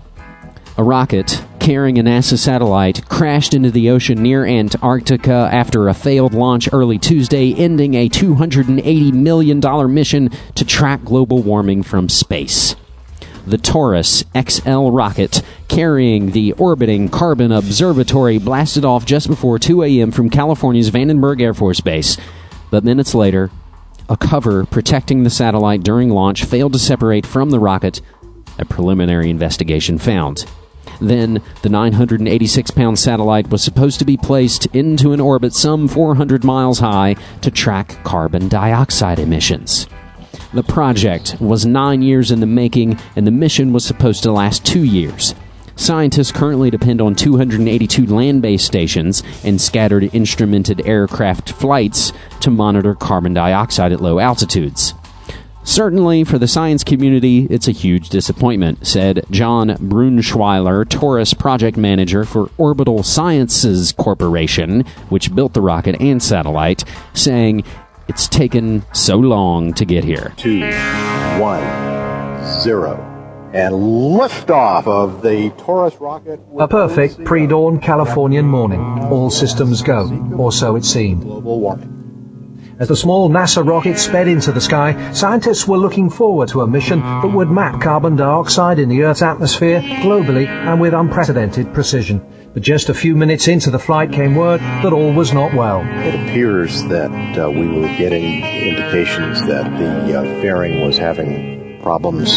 A rocket carrying a NASA satellite crashed into the ocean near Antarctica after a failed launch early Tuesday, ending a two hundred eighty million dollars mission to track global warming from space. The Taurus X L rocket carrying the orbiting Carbon Observatory blasted off just before two a.m. from California's Vandenberg Air Force Base, but minutes later, a cover protecting the satellite during launch failed to separate from the rocket, a preliminary investigation found. Then, the nine hundred eighty-six pound satellite was supposed to be placed into an orbit some four hundred miles high to track carbon dioxide emissions. The project was nine years in the making, and the mission was supposed to last two years. Scientists currently depend on two hundred eighty-two land-based stations and scattered instrumented aircraft flights to monitor carbon dioxide at low altitudes. Certainly, for the science community, it's a huge disappointment, said John Brunschweiler, Taurus project manager for Orbital Sciences Corporation, which built the rocket and satellite, saying, "It's taken so long to get here." Two, one, zero. And liftoff of the Taurus rocket. A perfect pre-dawn Californian morning. All systems go, or so it seemed. Global warming. As the small NASA rocket sped into the sky, scientists were looking forward to a mission that would map carbon dioxide in the Earth's atmosphere globally and with unprecedented precision. But just a few minutes into the flight came word that all was not well. It appears that uh, we were getting indications that the uh, fairing was having problems.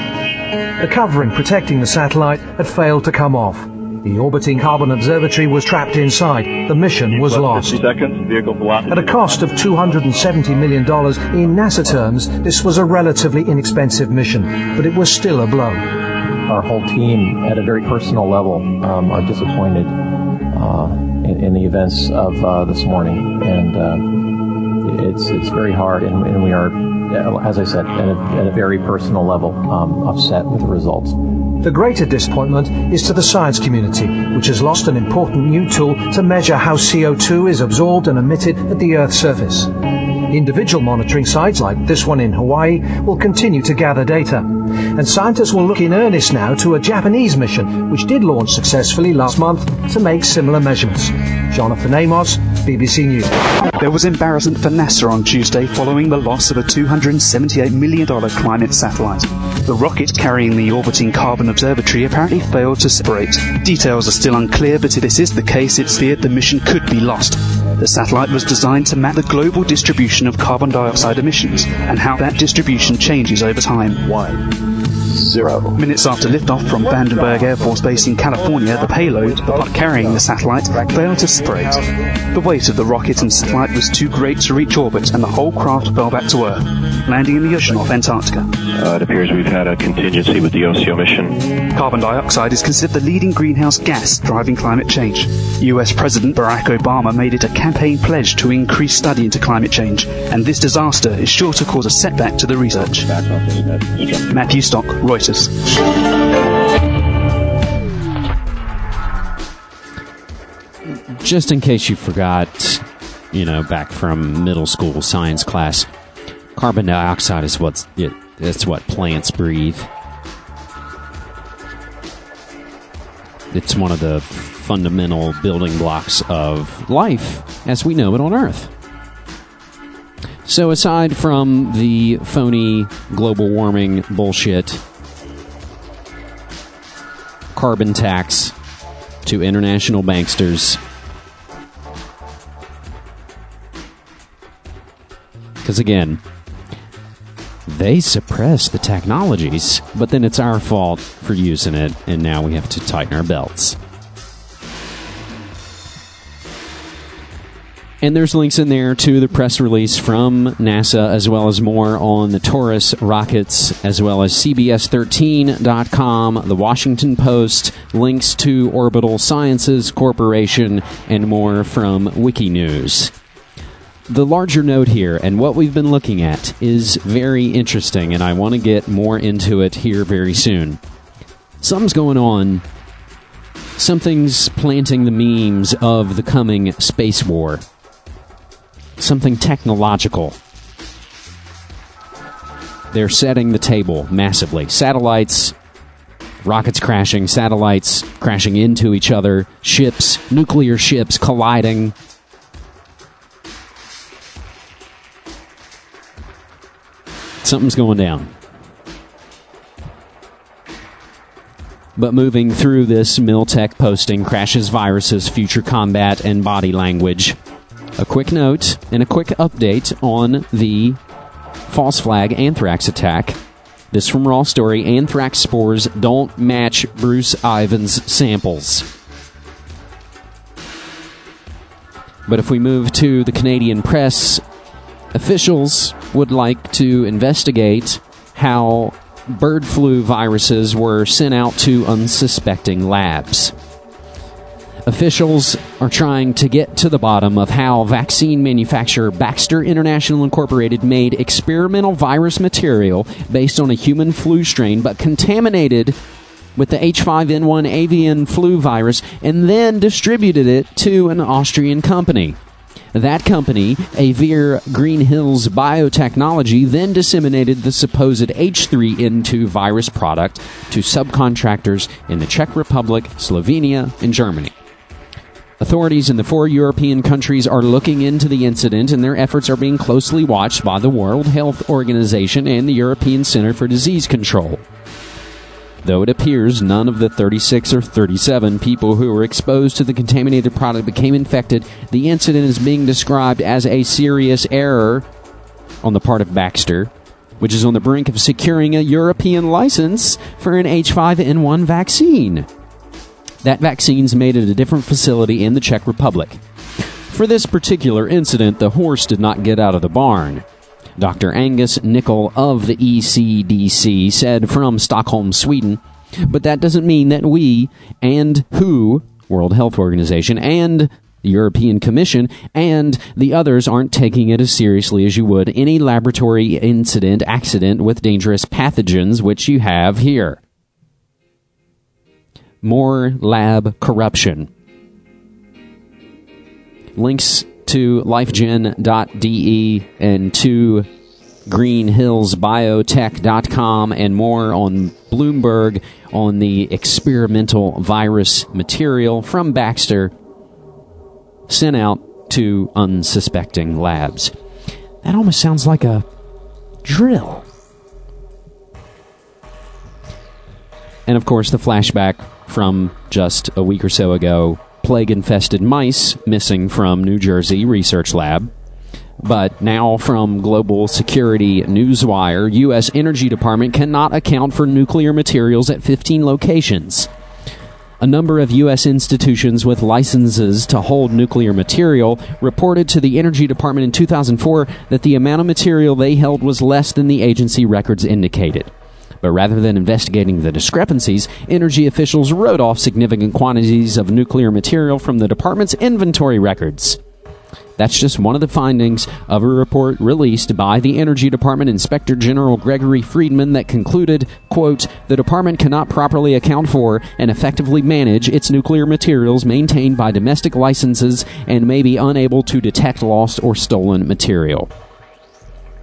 The covering protecting the satellite had failed to come off. The orbiting Carbon Observatory was trapped inside. The mission was lost. Seconds, vehicle velocity. At a cost of two hundred seventy million dollars, in NASA terms, this was a relatively inexpensive mission, but it was still a blow. Our whole team, at a very personal level, um, are disappointed uh, in, in the events of uh, this morning, and uh, it's it's very hard, and, and we are, as I said, at a, at a very personal level, um, upset with the results. The greater disappointment is to the science community, which has lost an important new tool to measure how C O two is absorbed and emitted at the Earth's surface. Individual monitoring sites like this one in Hawaii will continue to gather data. And scientists will look in earnest now to a Japanese mission, which did launch successfully last month to make similar measurements. Jonathan Amos, B B C News. There was embarrassment for NASA on Tuesday following the loss of a two hundred seventy-eight million dollars climate satellite. The rocket carrying the orbiting Carbon Observatory apparently failed to separate. Details are still unclear, but if this is the case, it's feared the mission could be lost. The satellite was designed to map the global distribution of carbon dioxide emissions and how that distribution changes over time. One, zero. Minutes after liftoff from Vandenberg Air Force Base in California, the payload, the part carrying the satellite, failed to separate. The weight of the rocket and satellite was too great to reach orbit, and the whole craft fell back to Earth, landing in the ocean off Antarctica. Uh, it appears we've had a contingency with the O C O mission. Carbon dioxide is considered the leading greenhouse gas driving climate change. U S President Barack Obama made it a campaign pledge to increase study into climate change, and this disaster is sure to cause a setback to the research. Matthew Stock, Reuters. Just in case you forgot, you know, back from middle school science class, carbon dioxide is what's it, it's what plants breathe. It's one of the fundamental building blocks of life as we know it on Earth. So aside from the phony global warming bullshit, carbon tax to international banksters, because again, they suppress the technologies, but then it's our fault for using it, and now we have to tighten our belts. And there's links in there to the press release from NASA, as well as more on the Taurus rockets, as well as C B S thirteen dot com, The Washington Post, links to Orbital Sciences Corporation, and more from Wikinews. The larger note here, and what we've been looking at, is very interesting, and I want to get more into it here very soon. Something's going on. Something's planting the memes of the coming space war. Something technological. They're setting the table massively. Satellites, rockets crashing, satellites crashing into each other, ships, nuclear ships colliding. Something's going down. But moving through this Miltech posting, crashes, viruses, future combat, and body language. A quick note and a quick update on the false flag anthrax attack. This from Raw Story. Anthrax spores don't match Bruce Ivins' samples. But if we move to the Canadian press, officials would like to investigate how bird flu viruses were sent out to unsuspecting labs. Officials are trying to get to the bottom of how vaccine manufacturer Baxter International Incorporated made experimental virus material based on a human flu strain, but contaminated with the H five N one avian flu virus, and then distributed it to an Austrian company. That company, Avir Green Hills Biotechnology, then disseminated the supposed H three N two virus product to subcontractors in the Czech Republic, Slovenia, and Germany. Authorities in the four European countries are looking into the incident, and their efforts are being closely watched by the World Health Organization and the European Center for Disease Control. Though it appears none of the thirty-six or thirty-seven people who were exposed to the contaminated product became infected, the incident is being described as a serious error on the part of Baxter, which is on the brink of securing a European license for an H five N one vaccine. That vaccine's made at a different facility in the Czech Republic. For this particular incident, the horse did not get out of the barn. Doctor Angus Nicol of the E C D C said from Stockholm, Sweden, but that doesn't mean that we and W H O, World Health Organization, and the European Commission, and the others aren't taking it as seriously as you would any laboratory incident, accident with dangerous pathogens, which you have here. More lab corruption. Links to lifegen dot d e and to green hills biotech dot com and more on Bloomberg on the experimental virus material from Baxter sent out to unsuspecting labs. That almost sounds like a drill. And of course, the flashback from just a week or so ago, plague-infested mice missing from New Jersey research lab. But now from Global Security Newswire, U S Energy Department cannot account for nuclear materials at fifteen locations. A number of U S institutions with licenses to hold nuclear material reported to the Energy Department in two thousand four that the amount of material they held was less than the agency records indicated. But rather than investigating the discrepancies, energy officials wrote off significant quantities of nuclear material from the department's inventory records. That's just one of the findings of a report released by the Energy Department Inspector General Gregory Friedman that concluded, quote, the department cannot properly account for and effectively manage its nuclear materials maintained by domestic licenses and may be unable to detect lost or stolen material.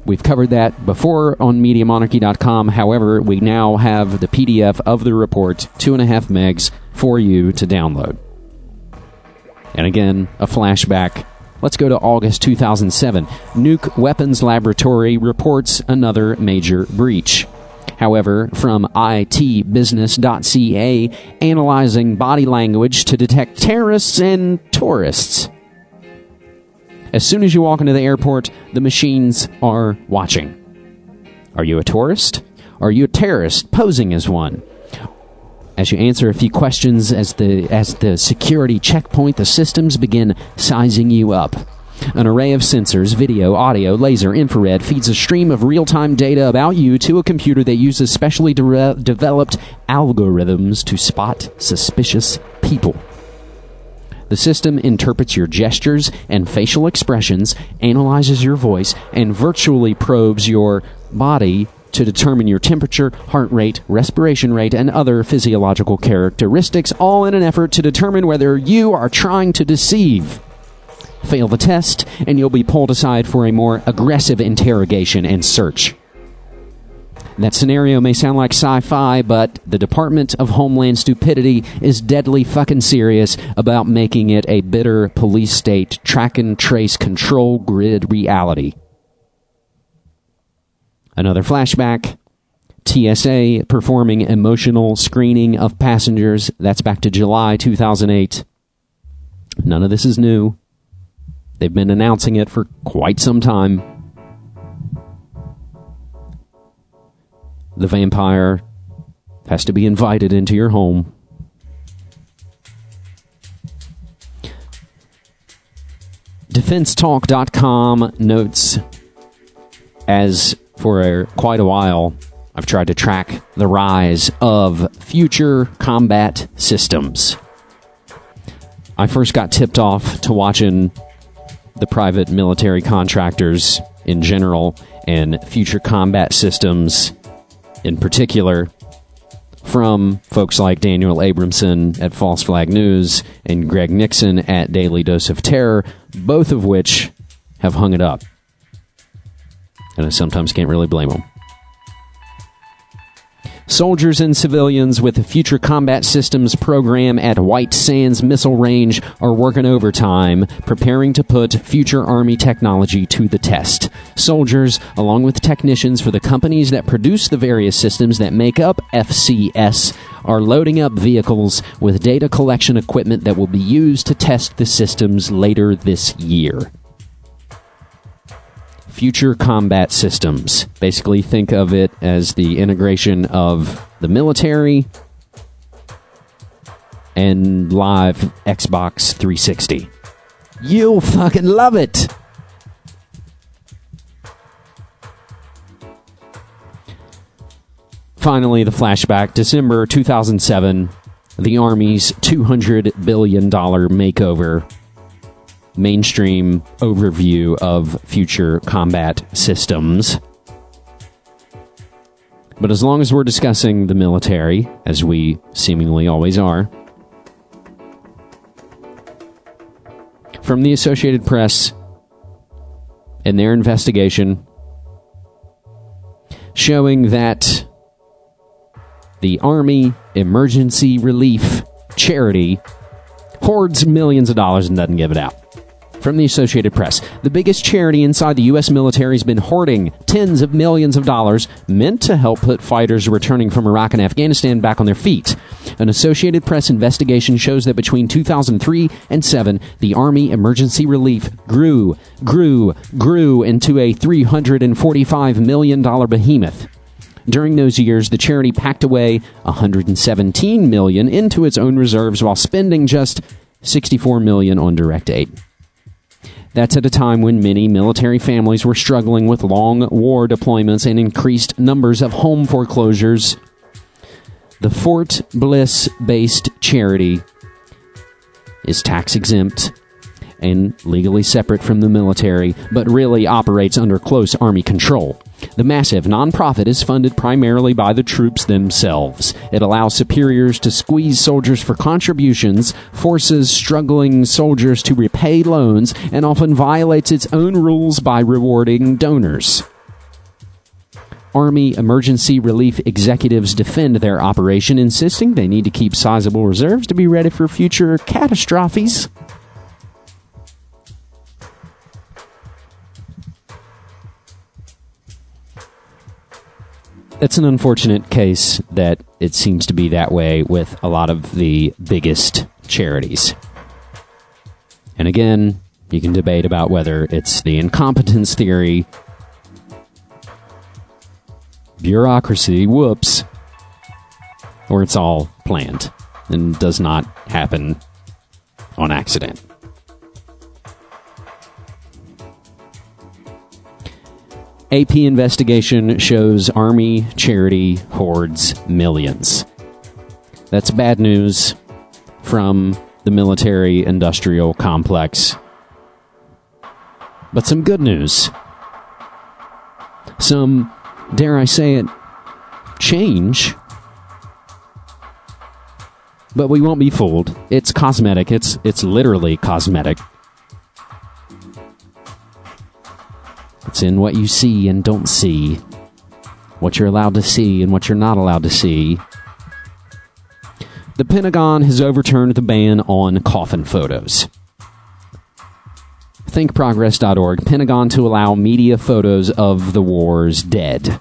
We've covered that before on Media Monarchy dot com. However, we now have the P D F of the report, two and a half megs, for you to download. And again, a flashback. Let's go to August two thousand seven. Nuke Weapons Laboratory reports another major breach. However, from I T business dot C A, analyzing body language to detect terrorists and tourists. As soon as you walk into the airport, the machines are watching. Are you a tourist? Are you a terrorist posing as one? As you answer a few questions as the as the security checkpoint, the systems begin sizing you up. An array of sensors, video, audio, laser, infrared, feeds a stream of real-time data about you to a computer that uses specially de- developed algorithms to spot suspicious people. The system interprets your gestures and facial expressions, analyzes your voice, and virtually probes your body to determine your temperature, heart rate, respiration rate, and other physiological characteristics, all in an effort to determine whether you are trying to deceive. Fail the test, and you'll be pulled aside for a more aggressive interrogation and search. That scenario may sound like sci-fi, but the Department of Homeland Stupidity is deadly fucking serious about making it a bitter police state track and trace control grid reality. Another flashback. T S A performing emotional screening of passengers. That's back to July two thousand eight. None of this is new. They've been announcing it for quite some time. The vampire has to be invited into your home. Defense Talk dot com notes, as for a, quite a while, I've tried to track the rise of future combat systems. I first got tipped off to watching the private military contractors in general and future combat systems in particular from folks like Daniel Abramson at False Flag News and Greg Nixon at Daily Dose of Terror, both of which have hung it up. And I sometimes can't really blame them. Soldiers and civilians with the Future Combat Systems program at White Sands Missile Range are working overtime, preparing to put future Army technology to the test. Soldiers, along with technicians for the companies that produce the various systems that make up F C S, are loading up vehicles with data collection equipment that will be used to test the systems later this year. Future combat systems. Basically, think of it as the integration of the military and live Xbox three sixty. You'll fucking love it! Finally, the flashback. December two thousand seven. The Army's two hundred billion dollars makeover. Mainstream overview of future combat systems. But as long as we're discussing the military, as we seemingly always are, from the Associated Press and their investigation showing that the Army Emergency Relief Charity hoards millions of dollars and doesn't give it out. From the Associated Press, the biggest charity inside the U S military has been hoarding tens of millions of dollars meant to help put fighters returning from Iraq and Afghanistan back on their feet. An Associated Press investigation shows that between two thousand three and seven, the Army Emergency Relief grew, grew, grew into a three hundred forty-five million dollars behemoth. During those years, the charity packed away one hundred seventeen million dollars into its own reserves while spending just sixty-four million dollars on direct aid. That's at a time when many military families were struggling with long war deployments and increased numbers of home foreclosures. The Fort Bliss-based charity is tax-exempt and legally separate from the military, but really operates under close Army control. The massive nonprofit is funded primarily by the troops themselves. It allows superiors to squeeze soldiers for contributions, forces struggling soldiers to repay loans, and often violates its own rules by rewarding donors. Army emergency relief executives defend their operation, insisting they need to keep sizable reserves to be ready for future catastrophes. It's an unfortunate case that it seems to be that way with a lot of the biggest charities. And again, you can debate about whether it's the incompetence theory, bureaucracy, whoops, or it's all planned and does not happen on accident. A P investigation shows Army charity hoards millions. That's bad news from the military-industrial complex. But some good news. Some, dare I say it, change. But we won't be fooled. It's cosmetic. It's it's literally cosmetic. It's in what you see and don't see. What you're allowed to see and what you're not allowed to see. The Pentagon has overturned the ban on coffin photos. think progress dot org, Pentagon to allow media photos of the war's dead.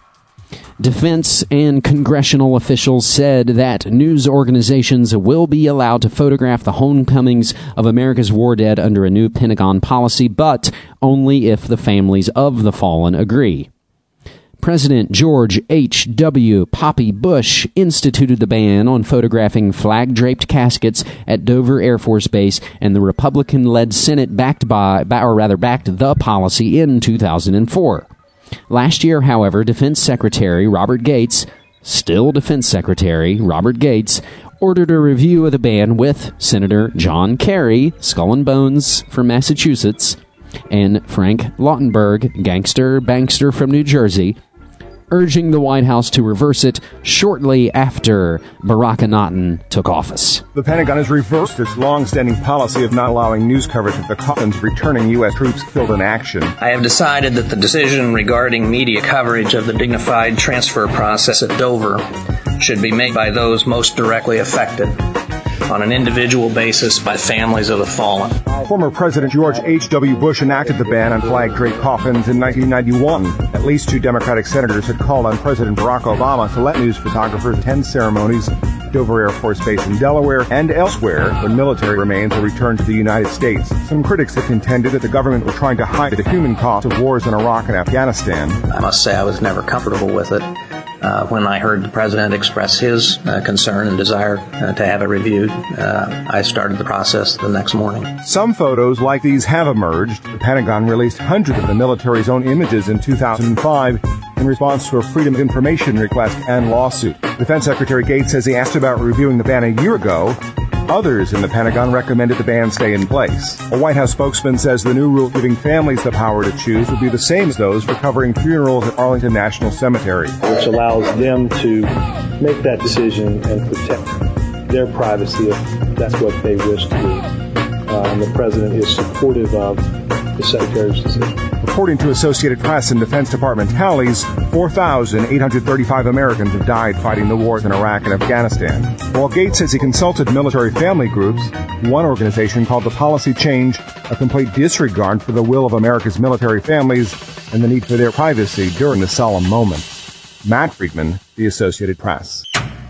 Defense and congressional officials said that news organizations will be allowed to photograph the homecomings of America's war dead under a new Pentagon policy, but only if the families of the fallen agree. President George H W Poppy Bush instituted the ban on photographing flag-draped caskets at Dover Air Force Base, and the Republican-led Senate backed by, or rather backed the policy in two thousand four. Last year, however, Defense Secretary Robert Gates, still Defense Secretary Robert Gates, ordered a review of the ban with Senator John Kerry, Skull and Bones from Massachusetts, and Frank Lautenberg, gangster bankster from New Jersey, urging the White House to reverse it shortly after Barack Obama took office. The Pentagon has reversed its long-standing policy of not allowing news coverage of the coffins of returning U S troops killed in action. I have decided that the decision regarding media coverage of the dignified transfer process at Dover should be made by those most directly affected, on an individual basis by families of the fallen. Former President George H W Bush enacted the ban on flag-draped coffins in nineteen ninety-one. At least two Democratic senators had called on President Barack Obama to let news photographers attend ceremonies at Dover Air Force Base in Delaware and elsewhere when military remains are returned to the United States. Some critics have contended that the government was trying to hide the human cost of wars in Iraq and Afghanistan. I must say I was never comfortable with it. Uh, when I heard the president express his uh, concern and desire uh, to have it reviewed, uh, I started the process the next morning. Some photos like these have emerged. The Pentagon released hundreds of the military's own images in two thousand five in response to a Freedom of Information request and lawsuit. Defense Secretary Gates says he asked about reviewing the ban a year ago. Others in the Pentagon recommended the ban stay in place. A White House spokesman says the new rule giving families the power to choose would be the same as those for covering funerals at Arlington National Cemetery, which allows them to make that decision and protect their privacy if that's what they wish to do. Uh, and the president is supportive of the Secretary's decision. According to Associated Press and Defense Department tallies, four thousand eight hundred thirty-five Americans have died fighting the wars in Iraq and Afghanistan. While Gates says he consulted military family groups, one organization called the Policy Change a complete disregard for the will of America's military families and the need for their privacy during the solemn moment. Matt Friedman, The Associated Press.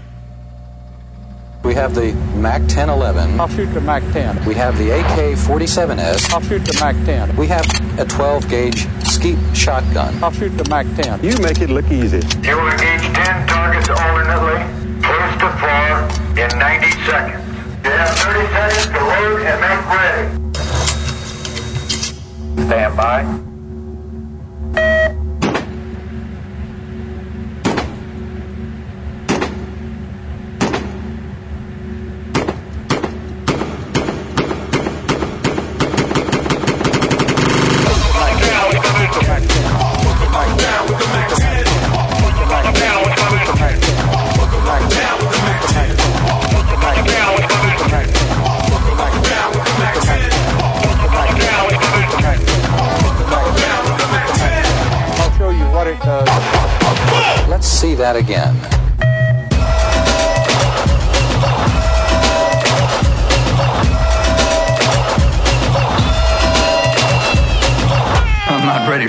We have the MAC ten eleven. I'll shoot the MAC ten. We have the A K forty-seven S. I'll shoot the MAC ten. We have a twelve gauge skeet shotgun. I'll shoot the MAC ten. You make it look easy. You will engage ten targets alternately, close to far, in ninety seconds. You have thirty seconds to load and make ready. Stand by.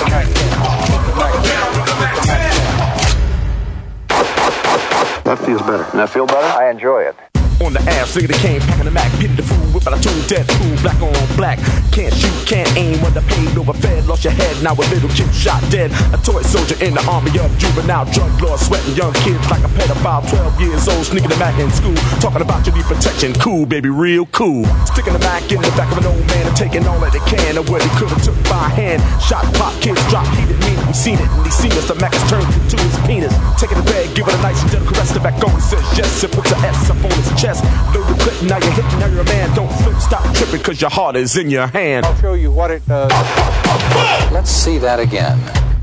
That feels better. That feel better? I enjoy it. On the ass, singing the cane, packing the Mac, pitting the food, whip out a tune, dead cool, black on black. Can't shoot, can't aim, underpaid, overfed, lost your head, now a little kid shot dead. A toy soldier in the army of juvenile drug lords, sweating young kids like a pedophile, twelve years old, sneaking the Mac in school, talking about you need protection, cool, baby, real cool. Sticking the Mac in the back of an old man and taking all that they can, and what he could've took by hand. Shot, pop, kids drop, he didn't mean it, we seen it, and he seen us, the Mac is turned into his penis. Taking the bag, give it a nice and gentle caress, the back on, he says yes, it puts a S up on his chest. Load the clip, now you're hitting, now you're a man. Don't flip, stop tripping, cause your heart is in your hand. I'll show you what it does. Let's see that again.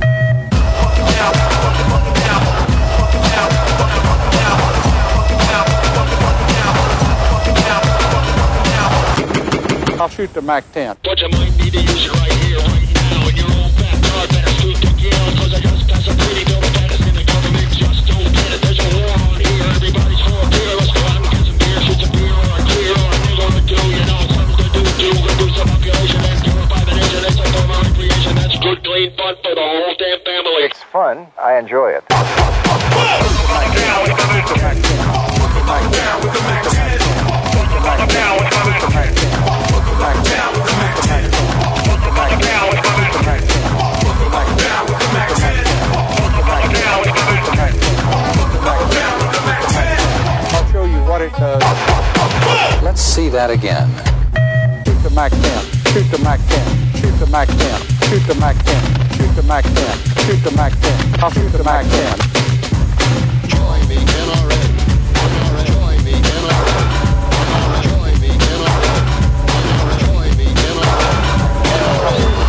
I'll shoot the Mac ten. But you might need to use it right here, right now. In your own backyard, better shoot the yell. Cause I just passed a pretty bill of status and the government just don't get it. There's a war on here, everybody's for a beer. Let's go out and get some beer, shoot some beer or a clear or a nigga or a do. You know, something to do, do, reduce the population and purify the nation. It's a form of recreation. That's good, clean fun for the whole damn family. It's fun. I enjoy it. I'll show you what it does. Let's see that again. Shoot the Mac ten. Shoot the Mac ten. Shoot the Mac ten. Shoot the Mac ten. Shoot the Mac ten. Shoot the Mac ten. I'll shoot the Mac ten. Join me, N R A. Join me, N R A. Join me, N R A. Join me, N R A.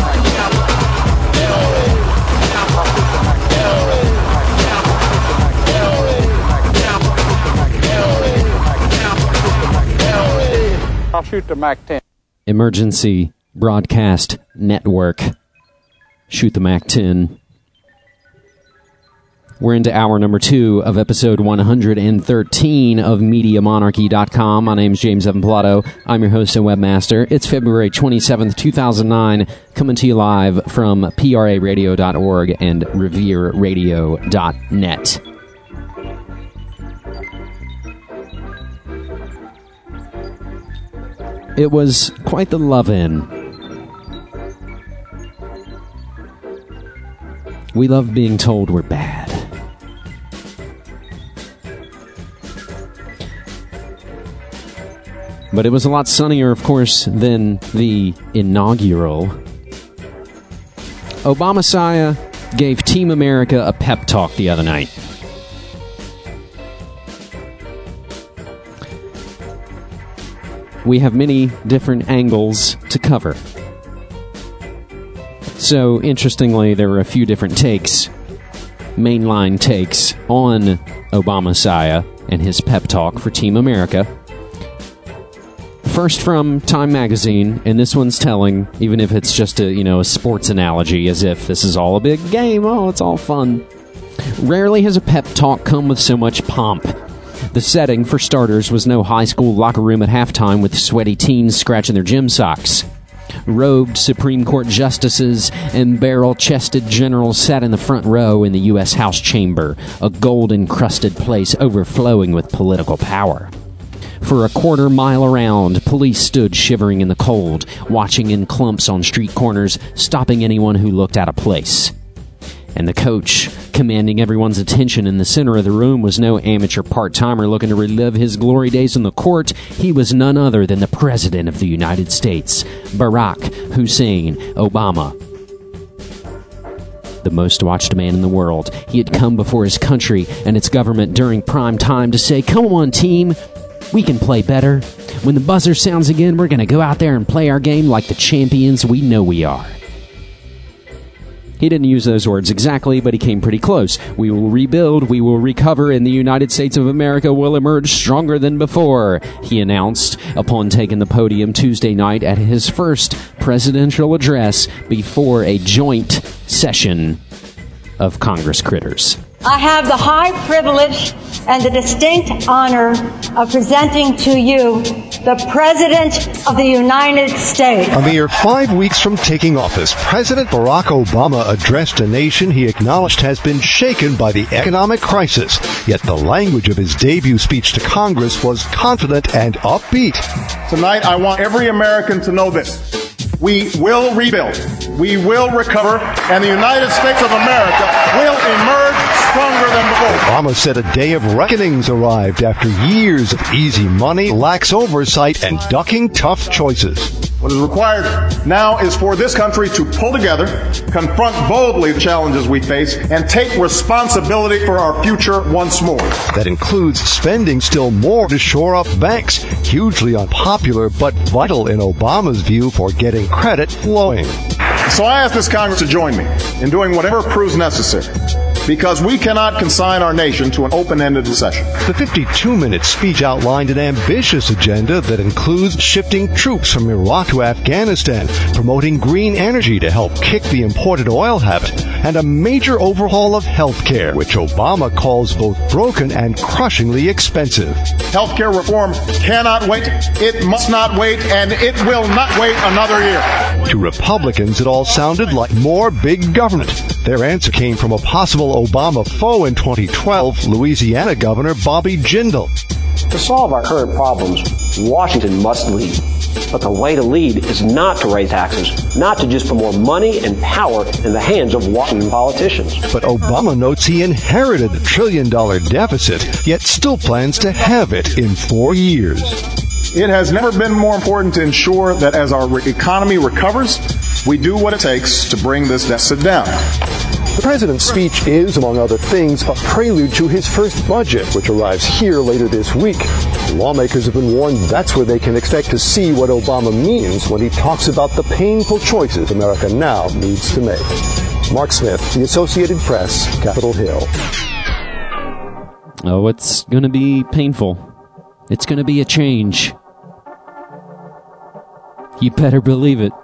I'll shoot the Mac ten. Emergency Broadcast Network. Shoot the Mac ten. We're into hour number two of episode one hundred thirteen of Media Monarchy dot com. My name's James Evan Pilato. I'm your host and webmaster. It's February twenty-seventh, two thousand nine, coming to you live from P R A radio dot org and Revere radio dot net. It was quite the love-in. We love being told we're bad. But it was a lot sunnier, of course, than the inaugural. Obama-Siah gave Team America a pep talk the other night. We have many different angles to cover. So, interestingly, there were a few different takes, mainline takes, on Obama-Siah and his pep talk for Team America. First from Time Magazine, and this one's telling, even if it's just a, you know, a sports analogy, as if this is all a big game, oh, it's all fun. Rarely has a pep talk come with so much pomp. The setting, for starters, was no high school locker room at halftime with sweaty teens scratching their gym socks. Robed Supreme Court justices and barrel-chested generals sat in the front row in the U S House chamber, a gold-encrusted place overflowing with political power. For a quarter mile around, police stood shivering in the cold, watching in clumps on street corners, stopping anyone who looked out of place. And the coach, commanding everyone's attention in the center of the room, was no amateur part-timer looking to relive his glory days in the court. He was none other than the President of the United States, Barack Hussein Obama. the most watched man in the world. He had come before his country and its government during prime time to say, "Come on, team, we can play better. When the buzzer sounds again, we're going to go out there and play our game like the champions we know we are." He didn't use those words exactly, but he came pretty close. "We will rebuild, we will recover, and the United States of America will emerge stronger than before," he announced upon taking the podium Tuesday night at his first presidential address before a joint session of Congress critters. I have the high privilege and the distinct honor of presenting to you the President of the United States. A mere five weeks from taking office, President Barack Obama addressed a nation he acknowledged has been shaken by the economic crisis. Yet the language of his debut speech to Congress was confident and upbeat. Tonight, I want every American to know this. We will rebuild, we will recover, and the United States of America will emerge stronger than before. Obama said a day of reckonings arrived after years of easy money, lax oversight, and ducking tough choices. What is required now is for this country to pull together, confront boldly the challenges we face, and take responsibility for our future once more. That includes spending still more to shore up banks, hugely unpopular but vital in Obama's view for getting credit flowing. So I ask this Congress to join me in doing whatever proves necessary, because we cannot consign our nation to an open-ended recession. The fifty-two minute speech outlined an ambitious agenda that includes shifting troops from Iraq to Afghanistan, promoting green energy to help kick the imported oil habit, and a major overhaul of health care, which Obama calls both broken and crushingly expensive. Health care reform cannot wait, it must not wait, and it will not wait another year. To Republicans, it all sounded like more big government. Their answer came from a possible Obama foe in twenty twelve, Louisiana Governor Bobby Jindal. To solve our current problems, Washington must lead. But the way to lead is not to raise taxes, not to just put more money and power in the hands of Washington politicians. But Obama notes he inherited a trillion dollar deficit, yet still plans to have it in four years. It has never been more important to ensure that as our re- economy recovers, we do what it takes to bring this deficit down. The president's speech is, among other things, a prelude to his first budget, which arrives here later this week. Lawmakers have been warned that's where they can expect to see what Obama means when he talks about the painful choices America now needs to make. Mark Smith, The Associated Press, Capitol Hill. Oh, it's going to be painful. It's going to be a change. You better believe it.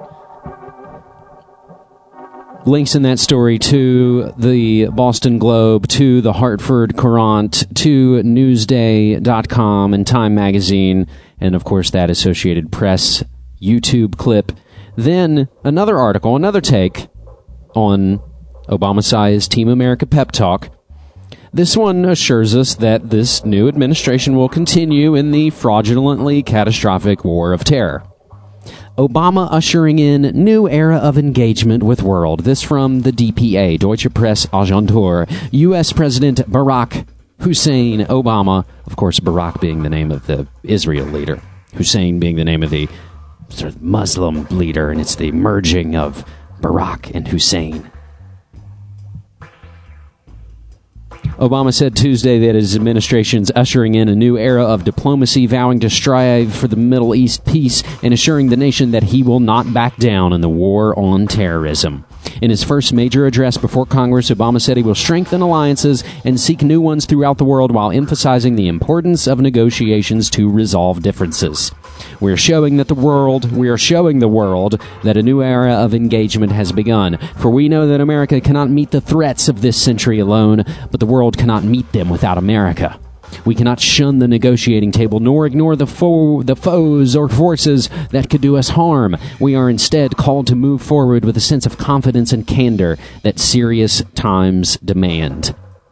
Links in that story to the Boston Globe, to the Hartford Courant, to Newsday dot com and Time Magazine, and of course that Associated Press YouTube clip. Then another article, another take on Obama-sized Team America pep talk. This one assures us that this new administration will continue in the fraudulently catastrophic war of terror. Obama ushering in new era of engagement with world. This from the D P A, Deutsche Presse Agentur. U S. President Barack Hussein Obama, of course Barack being the name of the Israel leader, Hussein being the name of the sort of Muslim leader, and it's the merging of Barack and Hussein. Obama said Tuesday that his administration's ushering in a new era of diplomacy, vowing to strive for the Middle East peace and assuring the nation that he will not back down in the war on terrorism. In his first major address before Congress, Obama said he will strengthen alliances and seek new ones throughout the world while emphasizing the importance of negotiations to resolve differences. We're showing that the world, we are showing the world that a new era of engagement has begun. For we know that America cannot meet the threats of this century alone, but the world cannot meet them without America. We cannot shun the negotiating table, nor ignore the foe, the foes or forces that could do us harm. We are instead called to move forward with a sense of confidence and candor that serious times demand.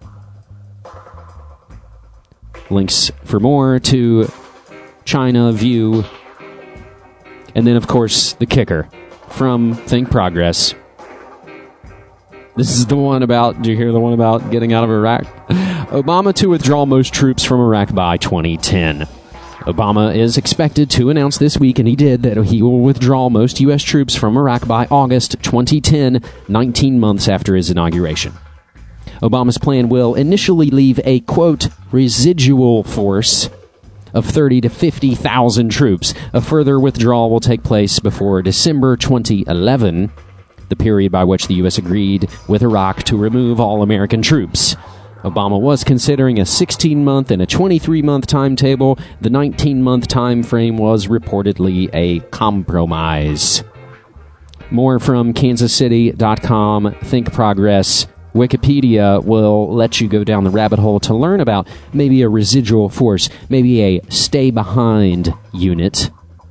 Links for more to China View. And then, of course, the kicker from Think Progress. This is the one about, do you hear the one about getting out of Iraq? Obama to withdraw most troops from Iraq by twenty ten. Obama is expected to announce this week, and he did, that he will withdraw most U S troops from Iraq by August twenty ten, nineteen months after his inauguration. Obama's plan will initially leave a, quote, residual force of thirty to fifty thousand troops. A further withdrawal will take place before December twenty eleven, the period by which the U S agreed with Iraq to remove all American troops. Obama was considering a sixteen-month and a twenty-three-month timetable. The nineteen-month time frame was reportedly a compromise. More from kansas city dot com, Think Progress. Wikipedia will let you go down the rabbit hole to learn about maybe a residual force, maybe a stay-behind unit.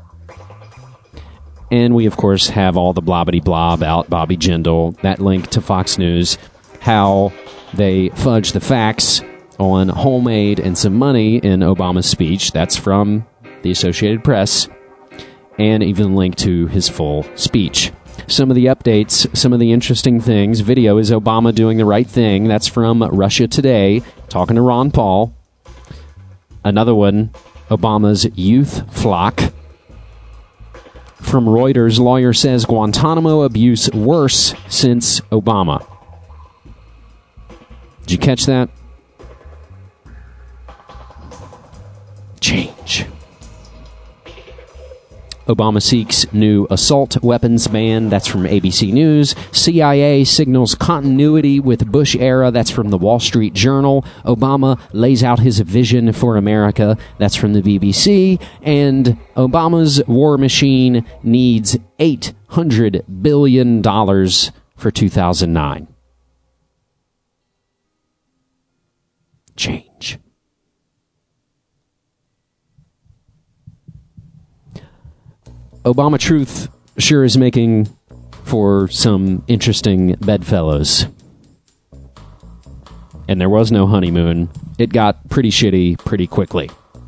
And we, of course, have all the blobbity-blah about Bobby Jindal, that link to Fox News, how they fudge the facts on homemade and some money in Obama's speech. That's from the Associated Press, and even link to his full speech. Some of the updates, some of the interesting things. Video is Obama doing the right thing. That's from Russia Today, talking to Ron Paul. Another one, Obama's youth flock. From Reuters, lawyer says Guantanamo abuse worse since Obama. Did you catch that? Change. Obama seeks new assault weapons ban. That's from A B C News. C I A signals continuity with Bush era. That's from the Wall Street Journal. Obama lays out his vision for America. That's from the B B C. And Obama's war machine needs eight hundred billion dollars for two thousand nine. Change. Obama Truth sure is making for some interesting bedfellows. And there was no honeymoon. It got pretty shitty pretty quickly.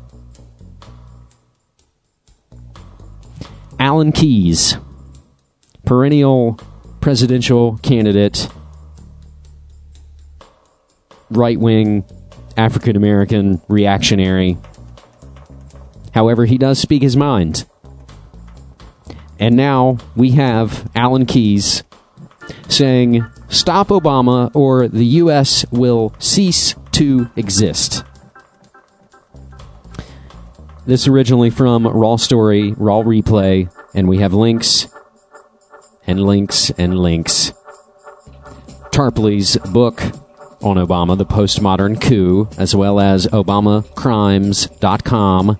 Alan Keyes, perennial presidential candidate, right-wing, African-American, reactionary. However, he does speak his mind. And now we have Alan Keyes saying, stop Obama or the U S will cease to exist. This originally from Raw Story, Raw Replay, and we have links and links and links. Tarpley's book on Obama, The Postmodern Coup, as well as Obama Crimes dot com.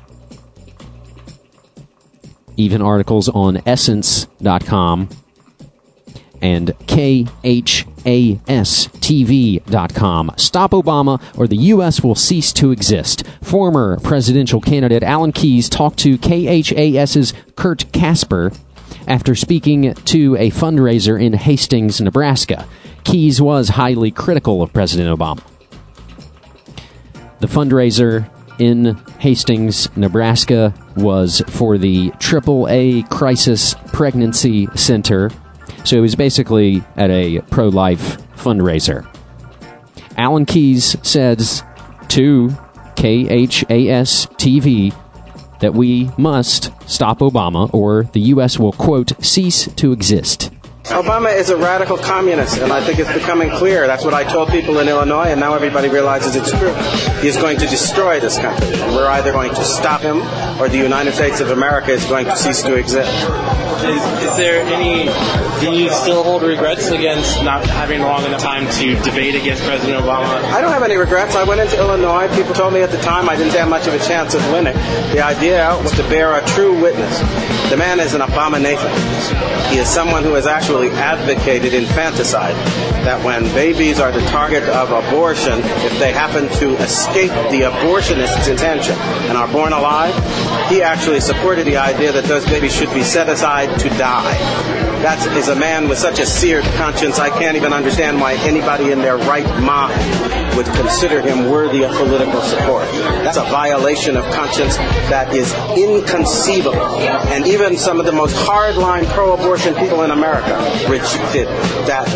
Even articles on Essence dot com and K H A S T V dot com. Stop Obama or the U S will cease to exist. Former presidential candidate Alan Keyes talked to K H A S's Kurt Casper after speaking to a fundraiser in Hastings, Nebraska. Keyes was highly critical of President Obama. The fundraiser in Hastings, Nebraska was for the triple A Crisis Pregnancy Center. So it was basically at a pro-life fundraiser. Alan Keyes says to K H A S T V that we must stop Obama or the U S will, quote, cease to exist. Obama is a radical communist, and I think it's becoming clear. That's what I told people in Illinois, and now everybody realizes it's true. He is going to destroy this country, and we're either going to stop him, or the United States of America is going to cease to exist. Is, is there any, do you still hold regrets against not having long enough time to debate against President Obama? I don't have any regrets. I went into Illinois. People told me at the time I didn't have much of a chance of winning. The idea was to bear a true witness. The man is an abomination. He is someone who has actually advocated infanticide, that when babies are the target of abortion, if they happen to escape the abortionist's intention and are born alive, he actually supported the idea that those babies should be set aside to die. That is a man with such a seared conscience, I can't even understand why anybody in their right mind would consider him worthy of political support. That's a violation of conscience that is inconceivable. And even some of the most hardline pro-abortion people in America rejected that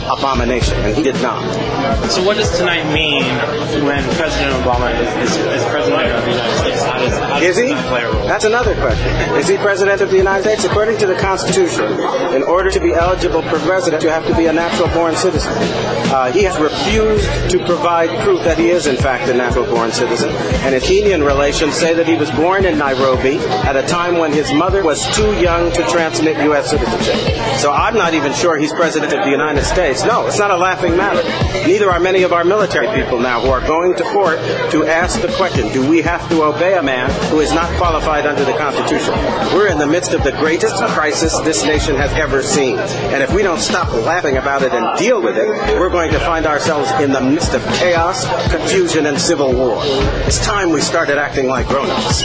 abomination, and he did not. So what does tonight mean when President Obama is, is, is President of the United States? How does, how does is he? tonight play a role? That's another question. Is he President of the United States? According to the Constitution, in order to be eligible for president, you have to be a natural-born citizen. Uh, he has refused to provide proof that he is, in fact, a natural-born citizen. And his Kenyan relations say that he was born in Nairobi at a time when his mother was too young to transmit U S citizenship. So I'm not even sure he's President of the United States. No, it's not a laughing matter. Neither are many of our military people now who are going to court to ask the question, do we have to obey a man who is not qualified under the Constitution? We're in the midst of the greatest crisis this nation has ever seen. And if we don't stop laughing about it and deal with it, we're going to find ourselves in the midst of chaos, confusion, and civil war. It's time we started acting like grown-ups.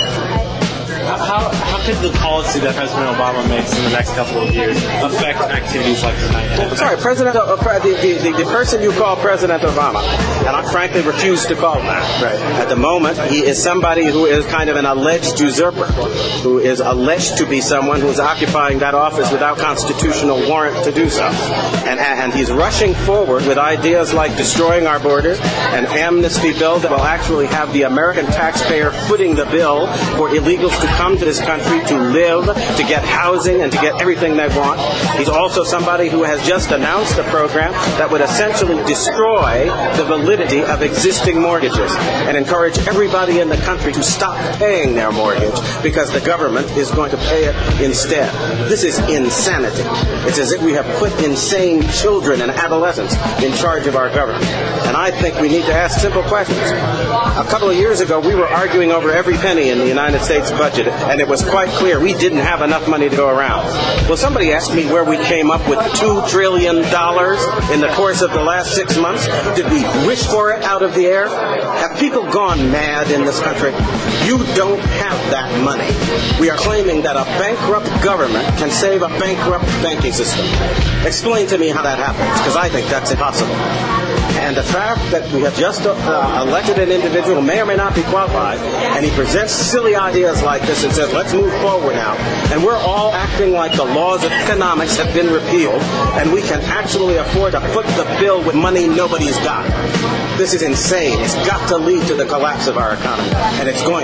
How, how could the policy that President Obama makes in the next couple of years affect activities like tonight? Well, sorry, President, uh, the, the, the person you call President Obama, and I frankly refuse to call him that. Right. At the moment, he is somebody who is kind of an alleged usurper, who is alleged to be someone who is occupying that office without constitutional warrant to do so. And, and he's rushing forward with ideas like destroying our borders, an amnesty bill that will actually have the American taxpayer footing the bill for illegals to come to this country to live, to get housing, and to get everything they want. He's also somebody who has just announced a program that would essentially destroy the validity of existing mortgages and encourage everybody in the country to stop paying their mortgage because the government is going to pay it instead. This is insanity. It's as if we have put insane children and adolescents in charge of our government. And I think we need to ask simple questions. A couple of years ago, we were arguing over every penny in the United States budget, and it was quite clear we didn't have enough money to go around. Well, somebody asked me where we came up with two trillion dollars in the course of the last six months. Did we wish for it out of the air? Have people gone mad in this country? You don't have that money. We are claiming that a bankrupt government can save a bankrupt banking system. Explain to me how that happens, because I think that's impossible. And the fact that we have just uh, elected an individual who may or may not be qualified, and he presents silly ideas like this and says, let's move forward now, and we're all acting like the laws of economics have been repealed, and we can actually afford to foot the bill with money nobody's got. This is insane. It's got to lead to the collapse of our economy, and it's going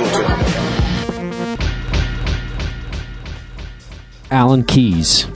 to. Alan Keyes.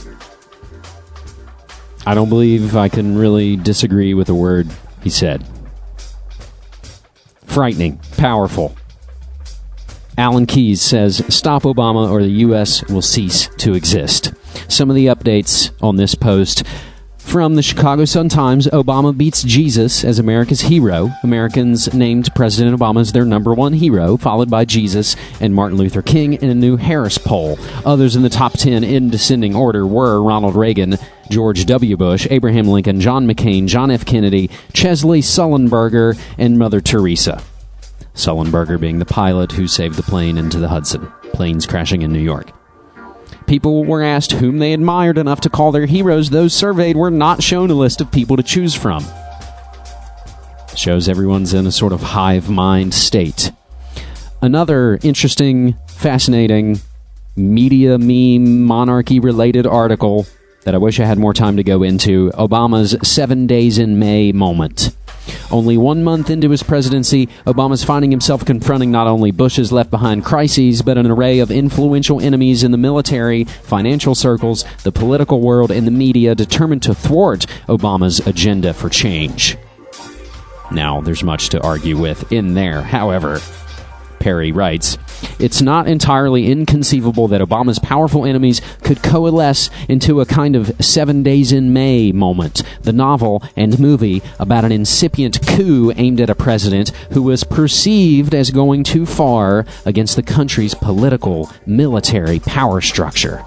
I don't believe I can really disagree with a word he said. Frightening. Powerful. Alan Keyes says, stop Obama or the U S will cease to exist. Some of the updates on this post. From the Chicago Sun-Times, Obama beats Jesus as America's hero. Americans named President Obama as their number one hero, followed by Jesus and Martin Luther King in a new Harris poll. Others in the top ten in descending order were Ronald Reagan, George W. Bush, Abraham Lincoln, John McCain, John F. Kennedy, Chesley Sullenberger, and Mother Teresa. Sullenberger being the pilot who saved the plane into the Hudson, planes crashing in New York. People were asked whom they admired enough to call their heroes. Those surveyed were not shown a list of people to choose from. Shows everyone's in a sort of hive mind state. Another interesting, fascinating, media meme, monarchy-related article that I wish I had more time to go into, Obama's seven days in May moment. Only one month into his presidency, Obama's finding himself confronting not only Bush's left-behind crises, but an array of influential enemies in the military, financial circles, the political world, and the media determined to thwart Obama's agenda for change. Now, there's much to argue with in there. However, Perry writes, it's not entirely inconceivable that Obama's powerful enemies could coalesce into a kind of Seven Days in May moment, the novel and movie about an incipient coup aimed at a president who was perceived as going too far against the country's political, military power structure.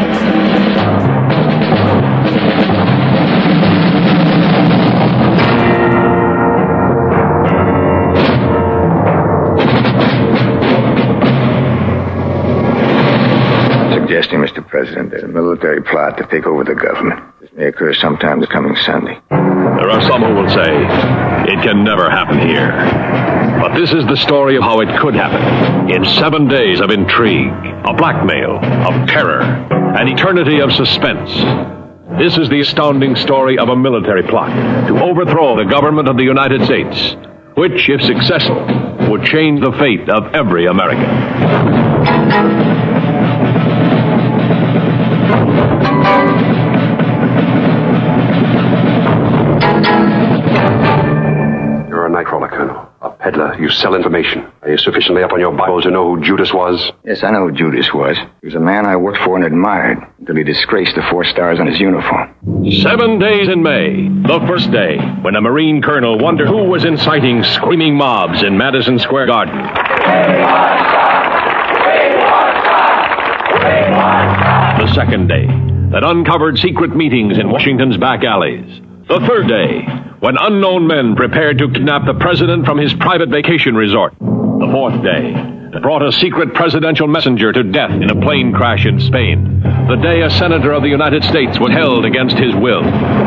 Suggesting, Mister President, that a military plot to take over the government. This may occur sometime this coming Sunday. There are some who will say it can never happen here. But this is the story of how it could happen. In seven days of intrigue, of blackmail, of terror, an eternity of suspense. This is the astounding story of a military plot to overthrow the government of the United States, which, if successful, would change the fate of every American. You're a nightcrawler, Colonel. A peddler. You sell information. Are you sufficiently up on your Bible to know who Judas was? Yes, I know who Judas was. He was a man I worked for and admired until he disgraced the four stars on his uniform. Seven days in May, the first day, when a Marine colonel wondered who was inciting screaming mobs in Madison Square Garden. The second day, that uncovered secret meetings in Washington's back alleys. The third day, when unknown men prepared to kidnap the president from his private vacation resort. The fourth day, that brought a secret presidential messenger to death in a plane crash in Spain. The day a senator of the United States was held against his will.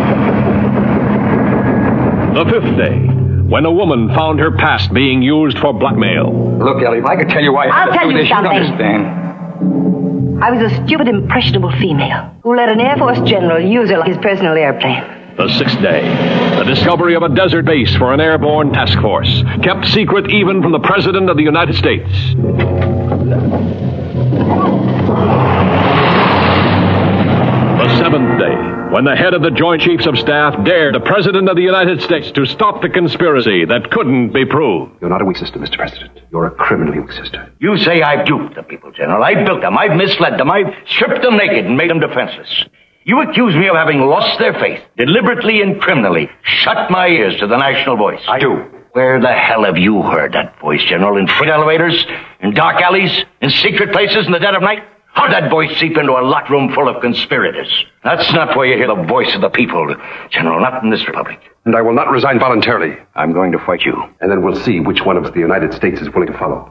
The fifth day, when a woman found her past being used for blackmail. Look, Ellie, if I could tell you why I I'll had to tell do you this, you'd something. understand. I was a stupid, impressionable female who let an Air Force general use her like his personal airplane. The sixth day, the discovery of a desert base for an airborne task force, kept secret even from the President of the United States. The seventh day, when the head of the Joint Chiefs of Staff dared the President of the United States to stop the conspiracy that couldn't be proved. You're not a weak sister, Mister President. You're a criminally weak sister. You say I've duped the people, General. I've built them. I've misled them. I've stripped them naked and made them defenseless. You accuse me of having lost their faith, deliberately and criminally shut my ears to the national voice. I do. Where the hell have you heard that voice, General? In freight elevators? In dark alleys? In secret places in the dead of night? How'd that voice seep into a locked room full of conspirators? That's not where you hear the voice of the people, General, not in this republic. And I will not resign voluntarily. I'm going to fight you. And then we'll see which one of us the United States is willing to follow.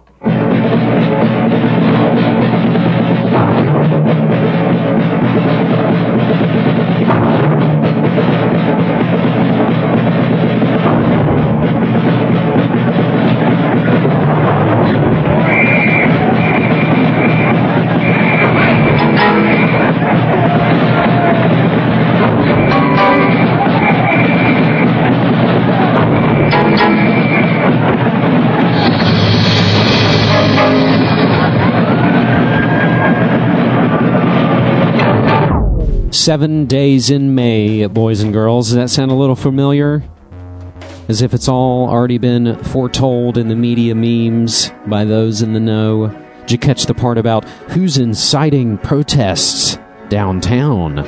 Seven days in May, boys and girls. Does that sound a little familiar? As if it's all already been foretold in the media memes by those in the know. Did you catch the part about who's inciting protests downtown?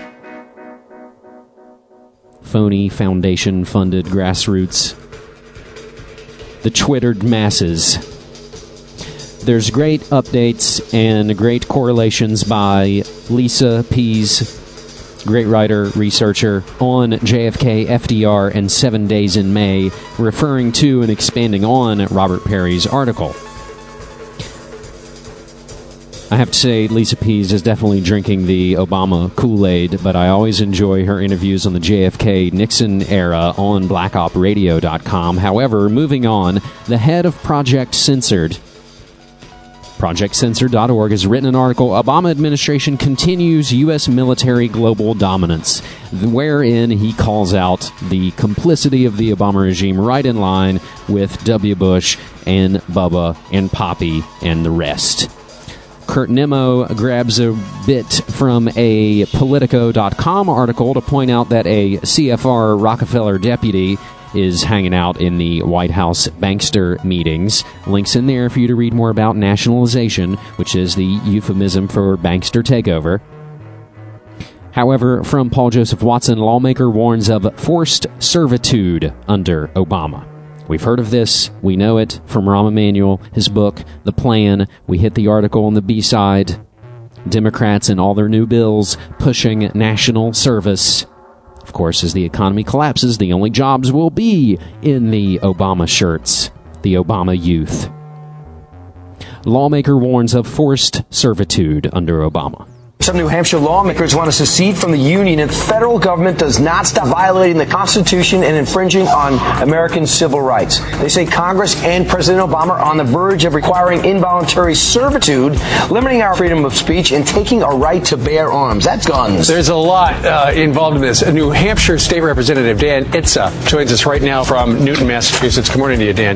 Phony foundation-funded grassroots. The twittered masses. There's great updates and great correlations by Lisa Pease, great writer, researcher, on J F K, F D R, and Seven Days in May, referring to and expanding on Robert Perry's article. I have to say, Lisa Pease is definitely drinking the Obama Kool-Aid, but I always enjoy her interviews on the J F K Nixon era on black op radio dot com. However, moving on, the head of Project Censored, project censored dot org, has written an article, Obama Administration Continues U S Military Global Dominance, wherein he calls out the complicity of the Obama regime right in line with W. Bush and Bubba and Poppy and the rest. Kurt Nimmo grabs a bit from a Politico dot com article to point out that a C F R Rockefeller deputy is hanging out in the White House bankster meetings. Links in there for you to read more about nationalization, which is the euphemism for bankster takeover. However, from Paul Joseph Watson, lawmaker warns of forced servitude under Obama. We've heard of this. We know it from Rahm Emanuel, his book, The Plan. We hit the article on the B-side. Democrats and all their new bills pushing national service. Of course, as the economy collapses, the only jobs will be in the Obama shirts, the Obama youth. Lawmaker warns of forced servitude under Obama. Some New Hampshire lawmakers want to secede from the Union if the federal government does not stop violating the Constitution and infringing on American civil rights. They say Congress and President Obama are on the verge of requiring involuntary servitude, limiting our freedom of speech, and taking our right to bear arms. That's guns. There's a lot uh, involved in this. A New Hampshire State Representative Dan Itza joins us right now from Newton, Massachusetts. Good morning to you, Dan.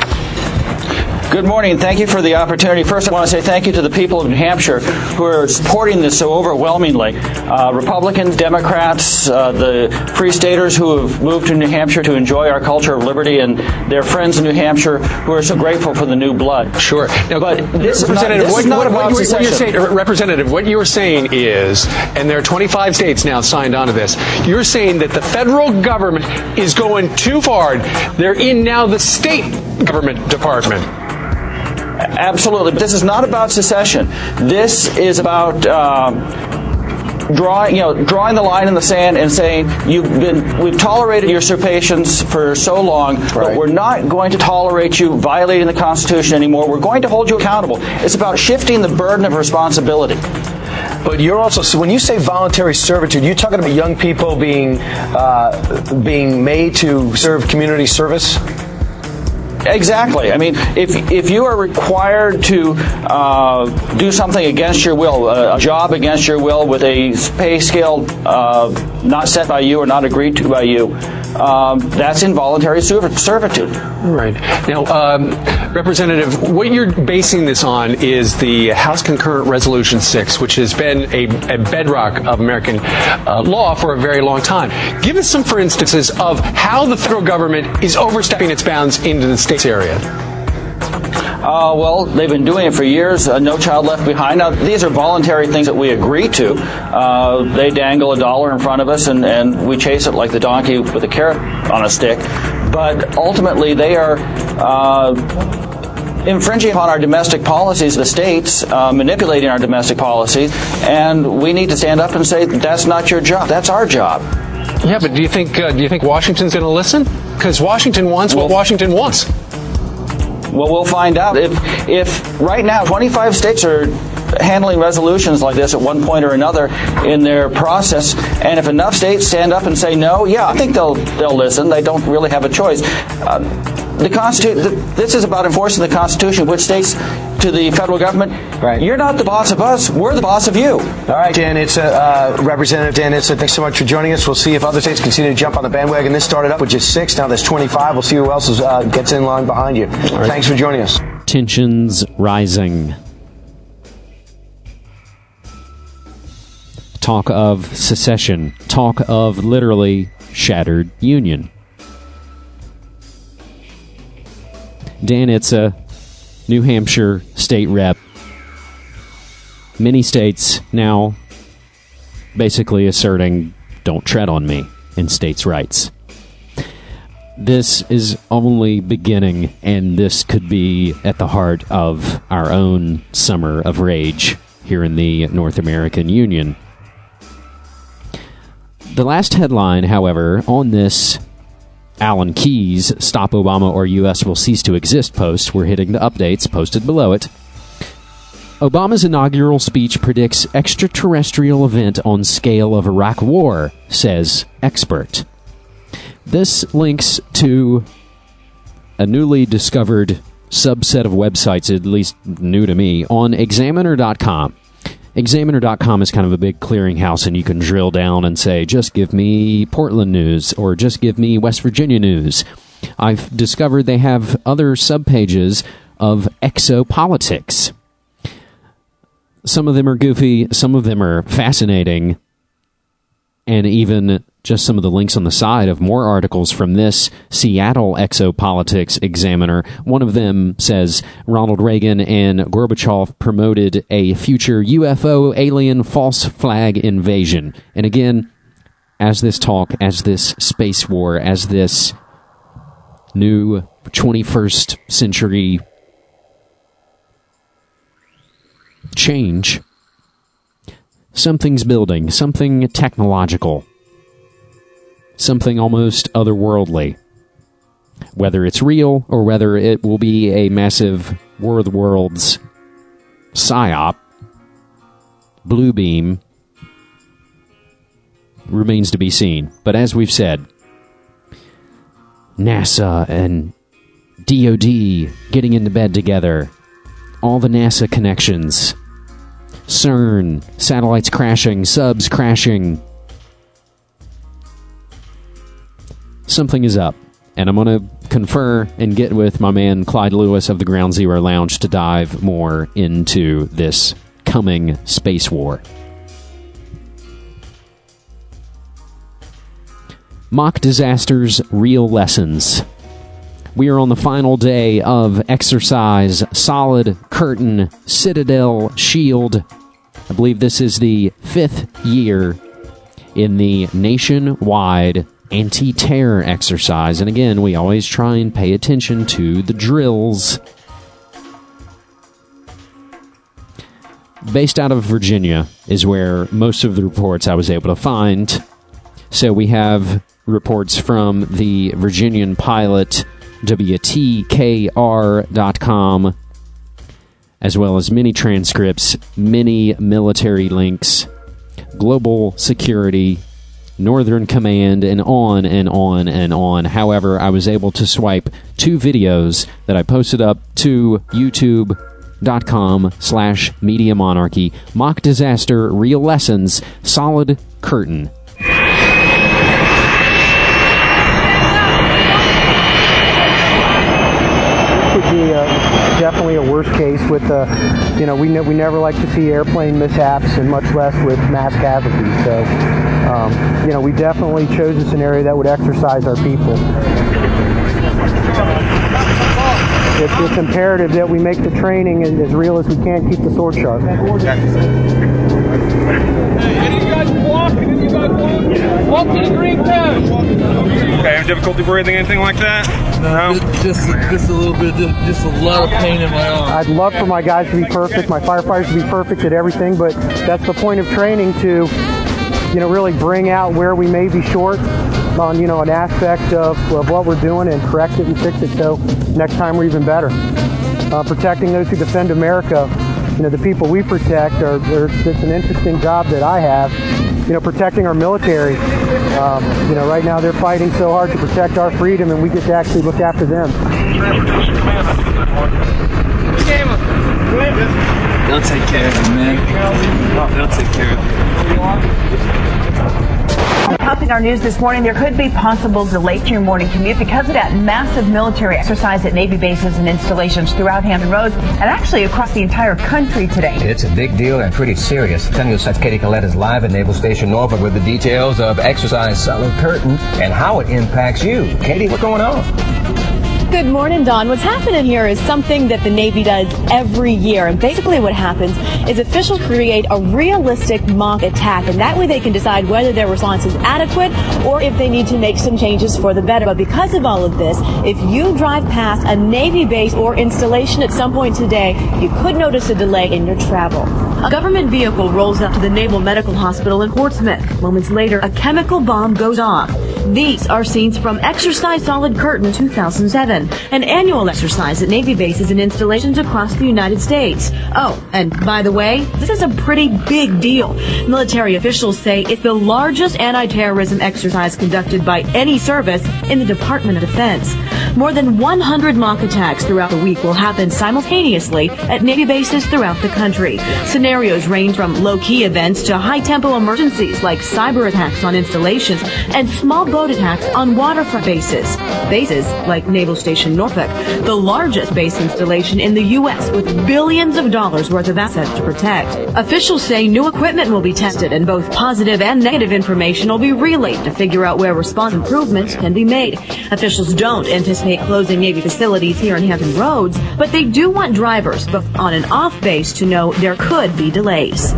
Good morning. Thank you for the opportunity. First, I want to say thank you to the people of New Hampshire who are supporting this so overwhelmingly. Uh, Republicans, Democrats, uh, the Free Staters who have moved to New Hampshire to enjoy our culture of liberty, and their friends in New Hampshire who are so grateful for the new blood. Sure. Now, but this is not, Representative, this what, is not what, about what, you, what you're secession. saying, Representative, what you're saying is, and there are twenty-five states now signed on to this, you're saying that the federal government is going too far. They're in now the state government department. Absolutely. But this is not about secession. This is about um, drawing, you know, drawing the line in the sand and saying you've been, we've tolerated usurpations for so long, right. but we're not going to tolerate you violating the Constitution anymore. We're going to hold you accountable. It's about shifting the burden of responsibility. But you're also, so when you say voluntary servitude, you're talking about young people being uh, being made to serve community service? Exactly. I mean, if if you are required to uh, do something against your will, a, a job against your will with a pay scale uh, not set by you or not agreed to by you, um, that's involuntary servitude. Right. Now, um, Representative, what you're basing this on is the House Concurrent Resolution six, which has been a, a bedrock of American uh, law for a very long time. Give us some, for instances, of how the federal government is overstepping its bounds into the state's area. Uh, well, they've been doing it for years. Uh, No Child Left Behind. Now, these are voluntary things that we agree to. Uh, they dangle a dollar in front of us, and, and we chase it like the donkey with a carrot on a stick. But ultimately, they are uh, infringing upon our domestic policies, the states, uh, manipulating our domestic policies, and we need to stand up and say, that's not your job. That's our job. Yeah, but do you think uh, do you think Washington's going to listen? Because Washington wants what well, Washington wants. Well, we'll find out. If if right now twenty-five states are handling resolutions like this at one point or another in their process, and if enough states stand up and say no, yeah, I think they'll they'll listen. They don't really have a choice. Uh, the Constitution. This is about enforcing the Constitution, which states to the federal government, right. You're not the boss of us. We're the boss of you. All right, Dan Itza, uh, Representative Dan Itza, thanks so much for joining us. We'll see if other states continue to jump on the bandwagon. This started up with just six. Now there's twenty-five. We'll see who else is, uh, gets in line behind you. Right. Thanks for joining us. Tensions rising. Talk of secession. Talk of literally shattered union. Dan Itza, New Hampshire state rep. Many states now basically asserting, don't tread on me, in states' rights. This is only beginning, and this could be at the heart of our own summer of rage here in the North American Union. The last headline, however, on this Alan Keyes Stop Obama or U S Will Cease to Exist post, we're hitting the updates posted below it. Obama's inaugural speech predicts extraterrestrial event on scale of Iraq war, says expert. This links to a newly discovered subset of websites, at least new to me, on Examiner dot com. Examiner dot com is kind of a big clearinghouse, and you can drill down and say, just give me Portland news, or just give me West Virginia news. I've discovered they have other subpages of exopolitics. Some of them are goofy, some of them are fascinating, and even just some of the links on the side of more articles from this Seattle Exopolitics Examiner. One of them says Ronald Reagan and Gorbachev promoted a future U F O alien false flag invasion. And again, as this talk, as this space war, as this new twenty-first century change, something's building, something technological. Something almost otherworldly. Whether it's real or whether it will be a massive War of the Worlds psyop, blue beam remains to be seen. But as we've said, NASA and D O D getting into bed together, all the NASA connections, CERN, satellites crashing, subs crashing. Something is up, and I'm going to confer and get with my man Clyde Lewis of the Ground Zero Lounge to dive more into this coming space war. Mock disasters, real lessons. We are on the final day of exercise Solid Curtain Citadel Shield. I believe this is the fifth year in the nationwide anti-terror exercise. And again, we always try and pay attention to the drills. Based out of Virginia is where most of the reports I was able to find. So we have reports from the Virginian pilot, W T K R dot com, as well as many transcripts, many military links, global security, Northern Command, and on and on and on. However, I was able to swipe two videos that I posted up to youtube.com slash Media Monarchy. Mock disaster, real lessons, Solid Curtain. Would be a, definitely a worst case with the, you know, we ne- we never like to see airplane mishaps, and much less with mass casualties. So, um, you know, we definitely chose a scenario that would exercise our people. It's, it's imperative that we make the training as, as real as we can, keep the sword sharp. Hey, any of you guys walk? Any of you guys walk? Walk to the green fence. Okay, have difficulty breathing, anything like that? No? Just, just a little bit, just a lot of pain in my arm. I'd love for my guys to be perfect, my firefighters to be perfect at everything, but that's the point of training, to, you know, really bring out where we may be short on, you know, an aspect of, of what we're doing, and correct it and fix it so next time we're even better. Uh, protecting those who defend America, you know, the people we protect, are, are it's an interesting job that I have, you know, protecting our military. Um, you know, right now they're fighting so hard to protect our freedom, and we get to actually look after them. They'll take care of you, man. They'll take care of you. Topping our news this morning, there could be possible delay to your morning commute because of that massive military exercise at Navy bases and installations throughout Hampton Roads, and actually across the entire country today. It's a big deal and pretty serious. Ten News Such Katie Collette is live at Naval Station Norfolk with the details of exercise Solid Curtain and how it impacts you. Katie, what's going on? Good morning, Don. What's happening here is something that the Navy does every year. And basically what happens is officials create a realistic mock attack, and that way they can decide whether their response is adequate or if they need to make some changes for the better. But because of all of this, if you drive past a Navy base or installation at some point today, you could notice a delay in your travel. A government vehicle rolls up to the Naval Medical Hospital in Portsmouth. Moments later, a chemical bomb goes off. These are scenes from Exercise Solid Curtain two thousand seven, an annual exercise at Navy bases and installations across the United States. Oh, and by the way, this is a pretty big deal. Military officials say it's the largest anti-terrorism exercise conducted by any service in the Department of Defense. More than one hundred mock attacks throughout the week will happen simultaneously at Navy bases throughout the country. Scenarios range from low-key events to high-tempo emergencies like cyber attacks on installations and small boat attacks on waterfront bases. Bases like Naval Station Norfolk, the largest base installation in the U S with billions of dollars worth of assets to protect. Officials say new equipment will be tested and both positive and negative information will be relayed to figure out where response improvements can be made. Officials don't anticipate closing Navy facilities here in Hampton Roads, but they do want drivers both on and off base to know there could be delays.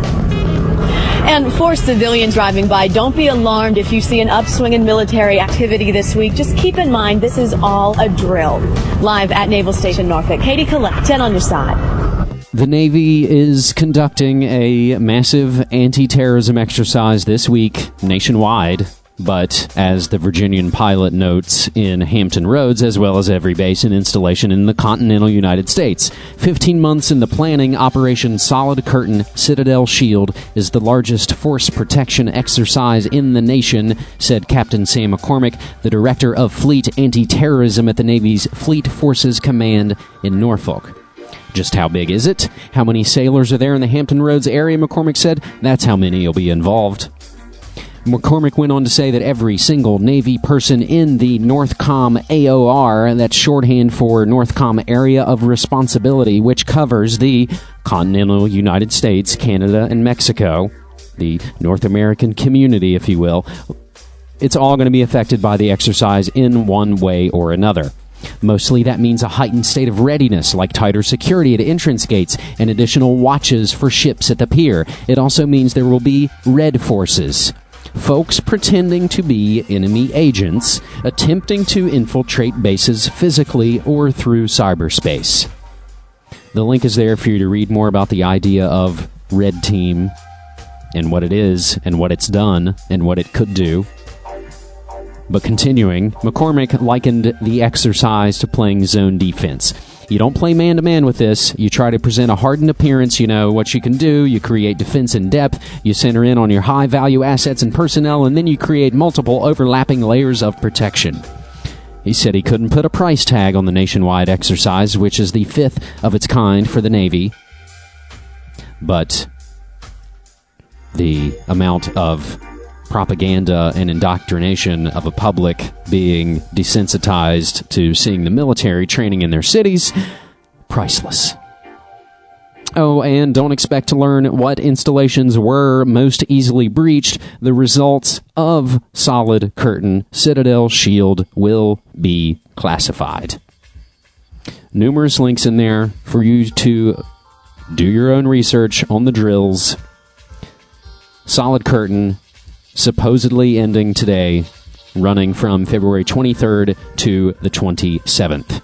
And for civilians driving by, don't be alarmed if you see an upswing in military activity this week. Just keep in mind this is all a drill. Live at Naval Station Norfolk, Katie Collette, ten on your side. The Navy is conducting a massive anti-terrorism exercise this week nationwide. But as the Virginian pilot notes, in Hampton Roads, as well as every base and installation in the continental United States. fifteen months in the planning, Operation Solid Curtain Citadel Shield is the largest force protection exercise in the nation, said Captain Sam McCormick, the director of Fleet Anti-Terrorism at the Navy's Fleet Forces Command in Norfolk. Just how big is it? How many sailors are there in the Hampton Roads area, McCormick said. That's how many will be involved. McCormick went on to say that every single Navy person in the NORTHCOM A O R, that's shorthand for NORTHCOM Area of Responsibility, which covers the continental United States, Canada, and Mexico, the North American community, if you will, it's all going to be affected by the exercise in one way or another. Mostly that means a heightened state of readiness, like tighter security at entrance gates and additional watches for ships at the pier. It also means there will be red forces. Folks pretending to be enemy agents, attempting to infiltrate bases physically or through cyberspace. The link is there for you to read more about the idea of Red Team and what it is and what it's done and what it could do. But continuing, McCormick likened the exercise to playing zone defense. You don't play man-to-man with this. You try to present a hardened appearance. You know what you can do. You create defense in depth. You center in on your high-value assets and personnel, and then you create multiple overlapping layers of protection. He said he couldn't put a price tag on the nationwide exercise, which is the fifth of its kind for the Navy. But the amount of propaganda and indoctrination of a public being desensitized to seeing the military training in their cities, priceless. Oh, and don't expect to learn what installations were most easily breached. The results of Solid Curtain Citadel Shield will be classified. Numerous links in there for you to do your own research on the drills. Solid Curtain supposedly ending today, running from February twenty-third to the twenty-seventh.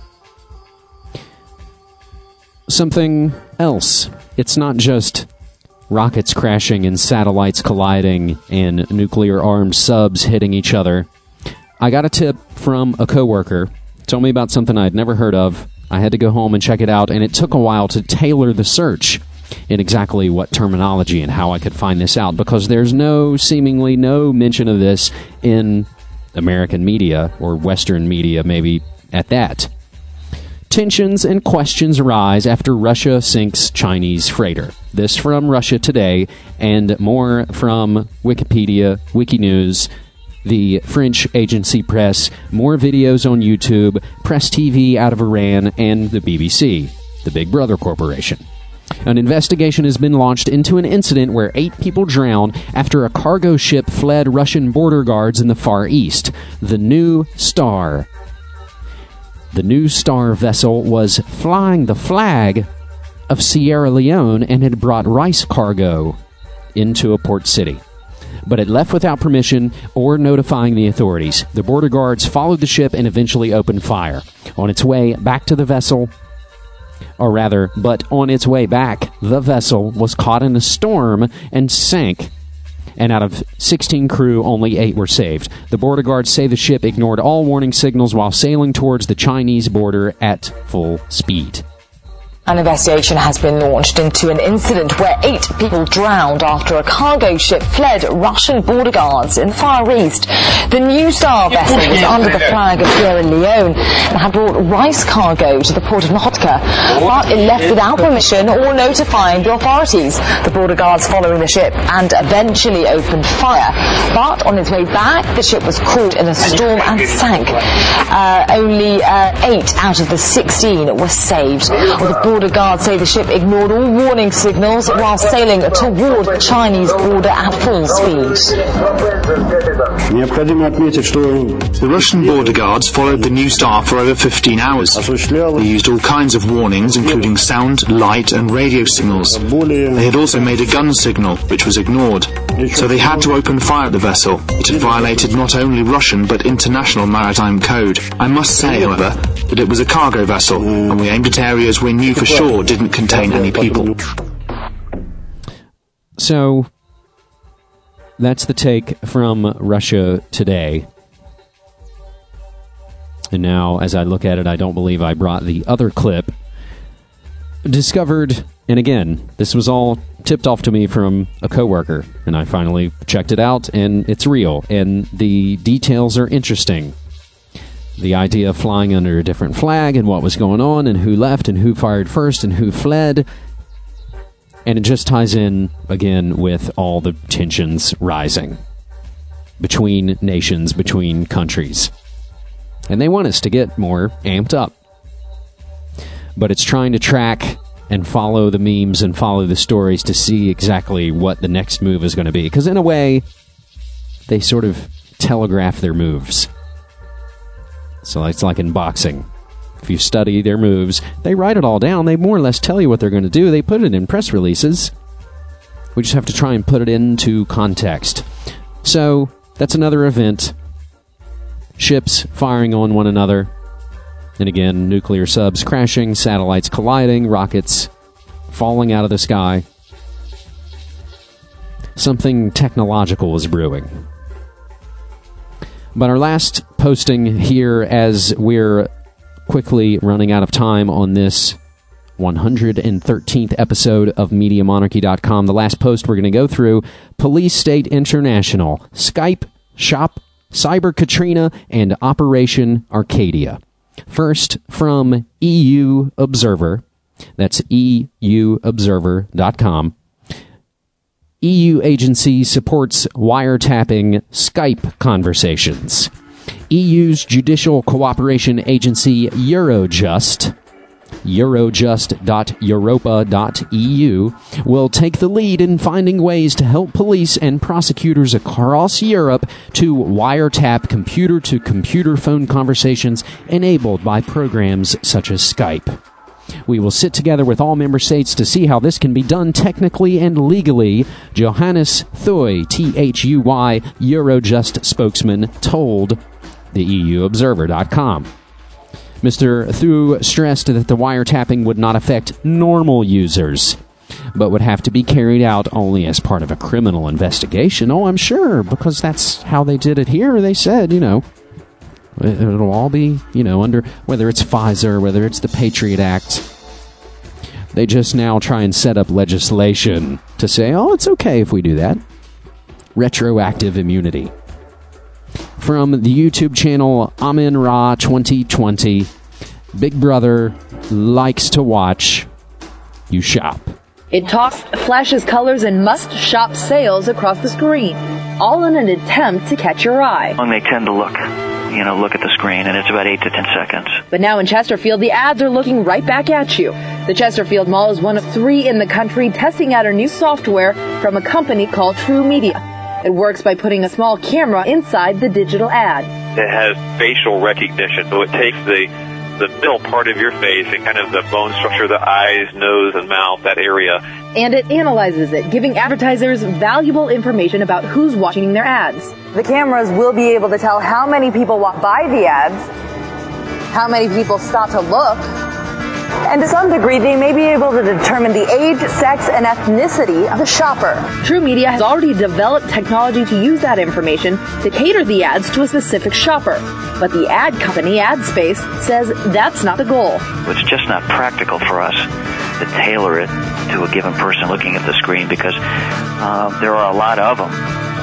Something else. It's not just rockets crashing and satellites colliding and nuclear-armed subs hitting each other. I got a tip from a coworker. Told me about something I'd never heard of. I had to go home and check it out, and it took a while to tailor the search in exactly what terminology and how I could find this out, because there's no, seemingly no mention of this in American media, or Western media maybe at that. Tensions and questions rise after Russia sinks Chinese freighter. This from Russia Today, and more from Wikipedia, Wikinews, the French agency Press, more videos on YouTube, Press T V out of Iran, and the B B C, the Big Brother Corporation. An investigation has been launched into an incident where eight people drowned after a cargo ship fled Russian border guards in the Far East. The New Star. The New Star vessel was flying the flag of Sierra Leone and had brought rice cargo into a port city. But it left without permission or notifying the authorities. The border guards followed the ship and eventually opened fire. On its way back to the vessel, or rather, but on its way back, the vessel was caught in a storm and sank. And out of sixteen crew, only eight were saved. The border guards say the ship ignored all warning signals while sailing towards the Chinese border at full speed. An investigation has been launched into an incident where eight people drowned after a cargo ship fled Russian border guards in the Far East. The New Star vessel was under the flag of Sierra Leone and had brought rice cargo to the port of Notka, but it left without permission or notifying the authorities. The border guards following the ship and eventually opened fire. But on its way back, the ship was caught in a storm and sank. Uh, only uh, eight out of the sixteen were saved. Well, the border guards say the ship ignored all warning signals while sailing toward the Chinese border at full speed. The Russian border guards followed the New Star for over fifteen hours. They used all kinds of warnings, including sound, light, and radio signals. They had also made a gun signal, which was ignored. So they had to open fire at the vessel. It had violated not only Russian, but international maritime code. I must say, however, that it was a cargo vessel, and we aimed at areas we knew for sure didn't contain any people. So, that's the take from Russia today. And now, as I look at it, I don't believe I brought the other clip. Discovered, and again, this was all tipped off to me from a coworker, and I finally checked it out, and it's real, and the details are interesting. The idea of flying under a different flag and what was going on and who left and who fired first and who fled. And it just ties in, again, with all the tensions rising between nations, between countries. And they want us to get more amped up. But it's trying to track and follow the memes and follow the stories to see exactly what the next move is going to be. Because in a way, they sort of telegraph their moves. So it's like in boxing. If you study their moves, they write it all down. They more or less tell you what they're going to do. They put it in press releases. We just have to try and put it into context. So that's another event. Ships firing on one another. And again, nuclear subs crashing, satellites colliding, rockets falling out of the sky. Something technological is brewing. But our last posting here, as we're quickly running out of time on this one hundred thirteenth episode of Media Monarchy dot com, the last post we're going to go through, Police State International, Skype, Shop, Cyber Katrina, and Operation Arcadia. First, from E U Observer, that's E U observer dot com. E U agency supports wiretapping Skype conversations. E U's judicial cooperation agency Eurojust, eurojust dot europa dot e u, will take the lead in finding ways to help police and prosecutors across Europe to wiretap computer-to-computer phone conversations enabled by programs such as Skype. We will sit together with all member states to see how this can be done technically and legally, Johannes Thuy, T H U Y, Eurojust spokesman, told the E U observer dot com. Mister Thuy stressed that the wiretapping would not affect normal users, but would have to be carried out only as part of a criminal investigation. Oh, I'm sure, because that's how they did it here. They said, you know, it'll all be, you know, under, whether it's FISA, whether it's the Patriot Act. They just now try and set up legislation to say, oh, it's okay if we do that. Retroactive immunity. From the YouTube channel Amin Ra twenty twenty, Big Brother likes to watch you shop. It talks, flashes colors, and must-shop sales across the screen, all in an attempt to catch your eye. They tend to look, you know, look at the screen, and it's about eight to ten seconds. But now in Chesterfield, the ads are looking right back at you. The Chesterfield Mall is one of three in the country testing out a new software from a company called True Media. It works by putting a small camera inside the digital ad. It has facial recognition, so it takes the the middle part of your face and kind of the bone structure, the eyes, nose, and mouth, that area. And it analyzes it, giving advertisers valuable information about who's watching their ads. The cameras will be able to tell how many people walk by the ads, how many people stop to look, and to some degree, they may be able to determine the age, sex, and ethnicity of the shopper. True Media has already developed technology to use that information to cater the ads to a specific shopper. But the ad company, AdSpace, says that's not the goal. It's just not practical for us to tailor it to a given person looking at the screen because uh, there are a lot of them.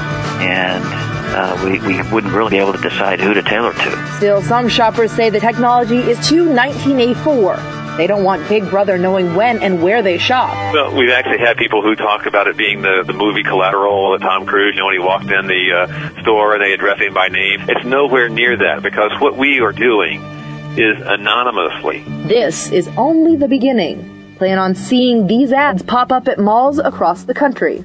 And uh, we, we wouldn't really be able to decide who to tailor to. Still, some shoppers say the technology is too nineteen eighty-four. They don't want Big Brother knowing when and where they shop. Well, we've actually had people who talk about it being the, the movie Collateral, the Tom Cruise, you know, when he walked in the uh, store and they address him by name. It's nowhere near that because what we are doing is anonymously. This is only the beginning. Plan on seeing these ads pop up at malls across the country.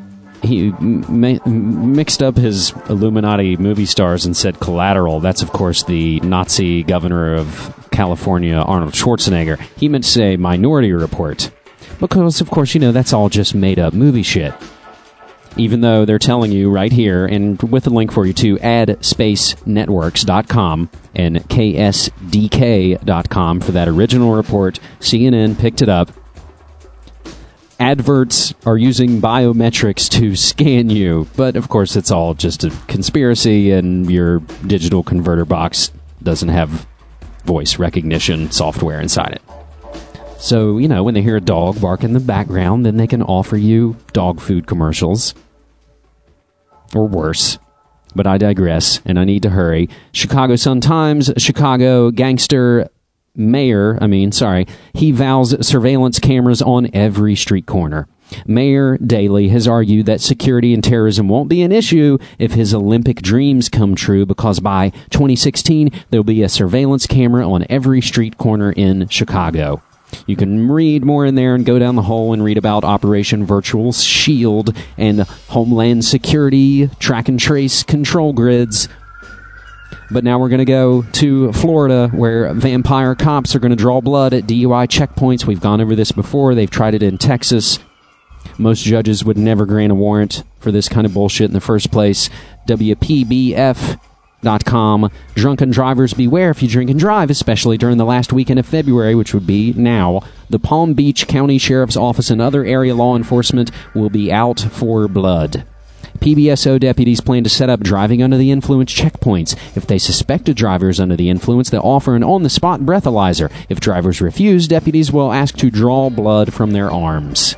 He mi- mixed up his Illuminati movie stars and said Collateral. That's, of course, the Nazi governor of California, Arnold Schwarzenegger. He meant to say Minority Report. Because, of course, you know, that's all just made-up movie shit. Even though they're telling you right here, and with a link for you to ad space networks dot com and K S D K dot com for that original report. C N N picked it up. adverts are using biometrics to scan you. But, of course, it's all just a conspiracy, and your digital converter box doesn't have voice recognition software inside it. So, you know, when they hear a dog bark in the background, then they can offer you dog food commercials. Or worse. But I digress, and I need to hurry. Chicago Sun-Times, Chicago gangster mayor, I mean, sorry, he vows surveillance cameras on every street corner. Mayor Daley has argued that security and terrorism won't be an issue if his Olympic dreams come true, because by twenty sixteen, there'll be a surveillance camera on every street corner in Chicago. You can read more in there and go down the hole and read about Operation Virtual Shield and Homeland Security track and trace control grids. But now we're going to go to Florida, where vampire cops are going to draw blood at D U I checkpoints. We've gone over this before. They've tried it in Texas. Most judges would never grant a warrant for this kind of bullshit in the first place. W P B F dot com. Drunken drivers beware if you drink and drive, especially during the last weekend of February, which would be now. The Palm Beach County Sheriff's Office and other area law enforcement will be out for blood. P B S O deputies plan to set up driving under the influence checkpoints. If they suspect a driver is under the influence, they'll offer an on-the-spot breathalyzer. If drivers refuse, deputies will ask to draw blood from their arms.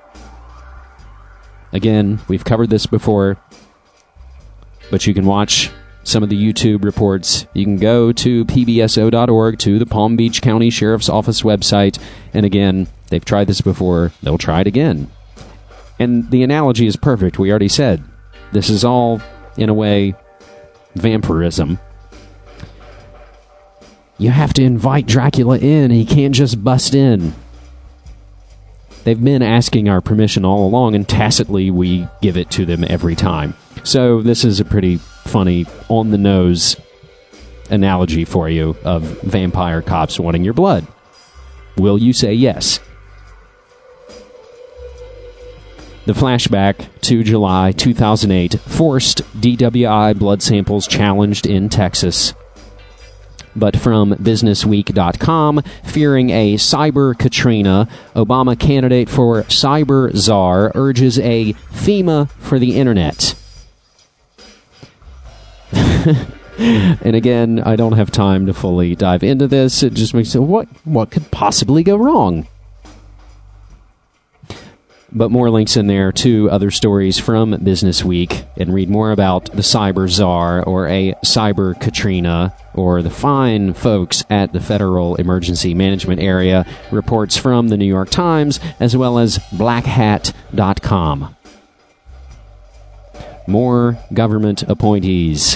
Again, we've covered this before, but you can watch some of the YouTube reports. You can go to P B S O dot org, to the Palm Beach County Sheriff's Office website, and again, they've tried this before, they'll try it again. And the analogy is perfect. We already said this is all, in a way, vampirism. You have to invite Dracula in, and he can't just bust in. They've been asking our permission all along, and tacitly we give it to them every time. So this is a pretty funny, on-the-nose analogy for you of vampire cops wanting your blood. Will you say yes? The flashback to July two thousand eight, forced D W I blood samples challenged in Texas. But from business week dot com, fearing a cyber Katrina, Obama candidate for cyber czar urges a FEMA for the internet. And again, I don't have time to fully dive into this. It just makes it, what what could possibly go wrong? But more links in there to other stories from Business Week, and read more about the Cyber Czar, or a Cyber Katrina, or the fine folks at the Federal Emergency Management Area. Reports from the New York Times, as well as black hat dot com. More government appointees.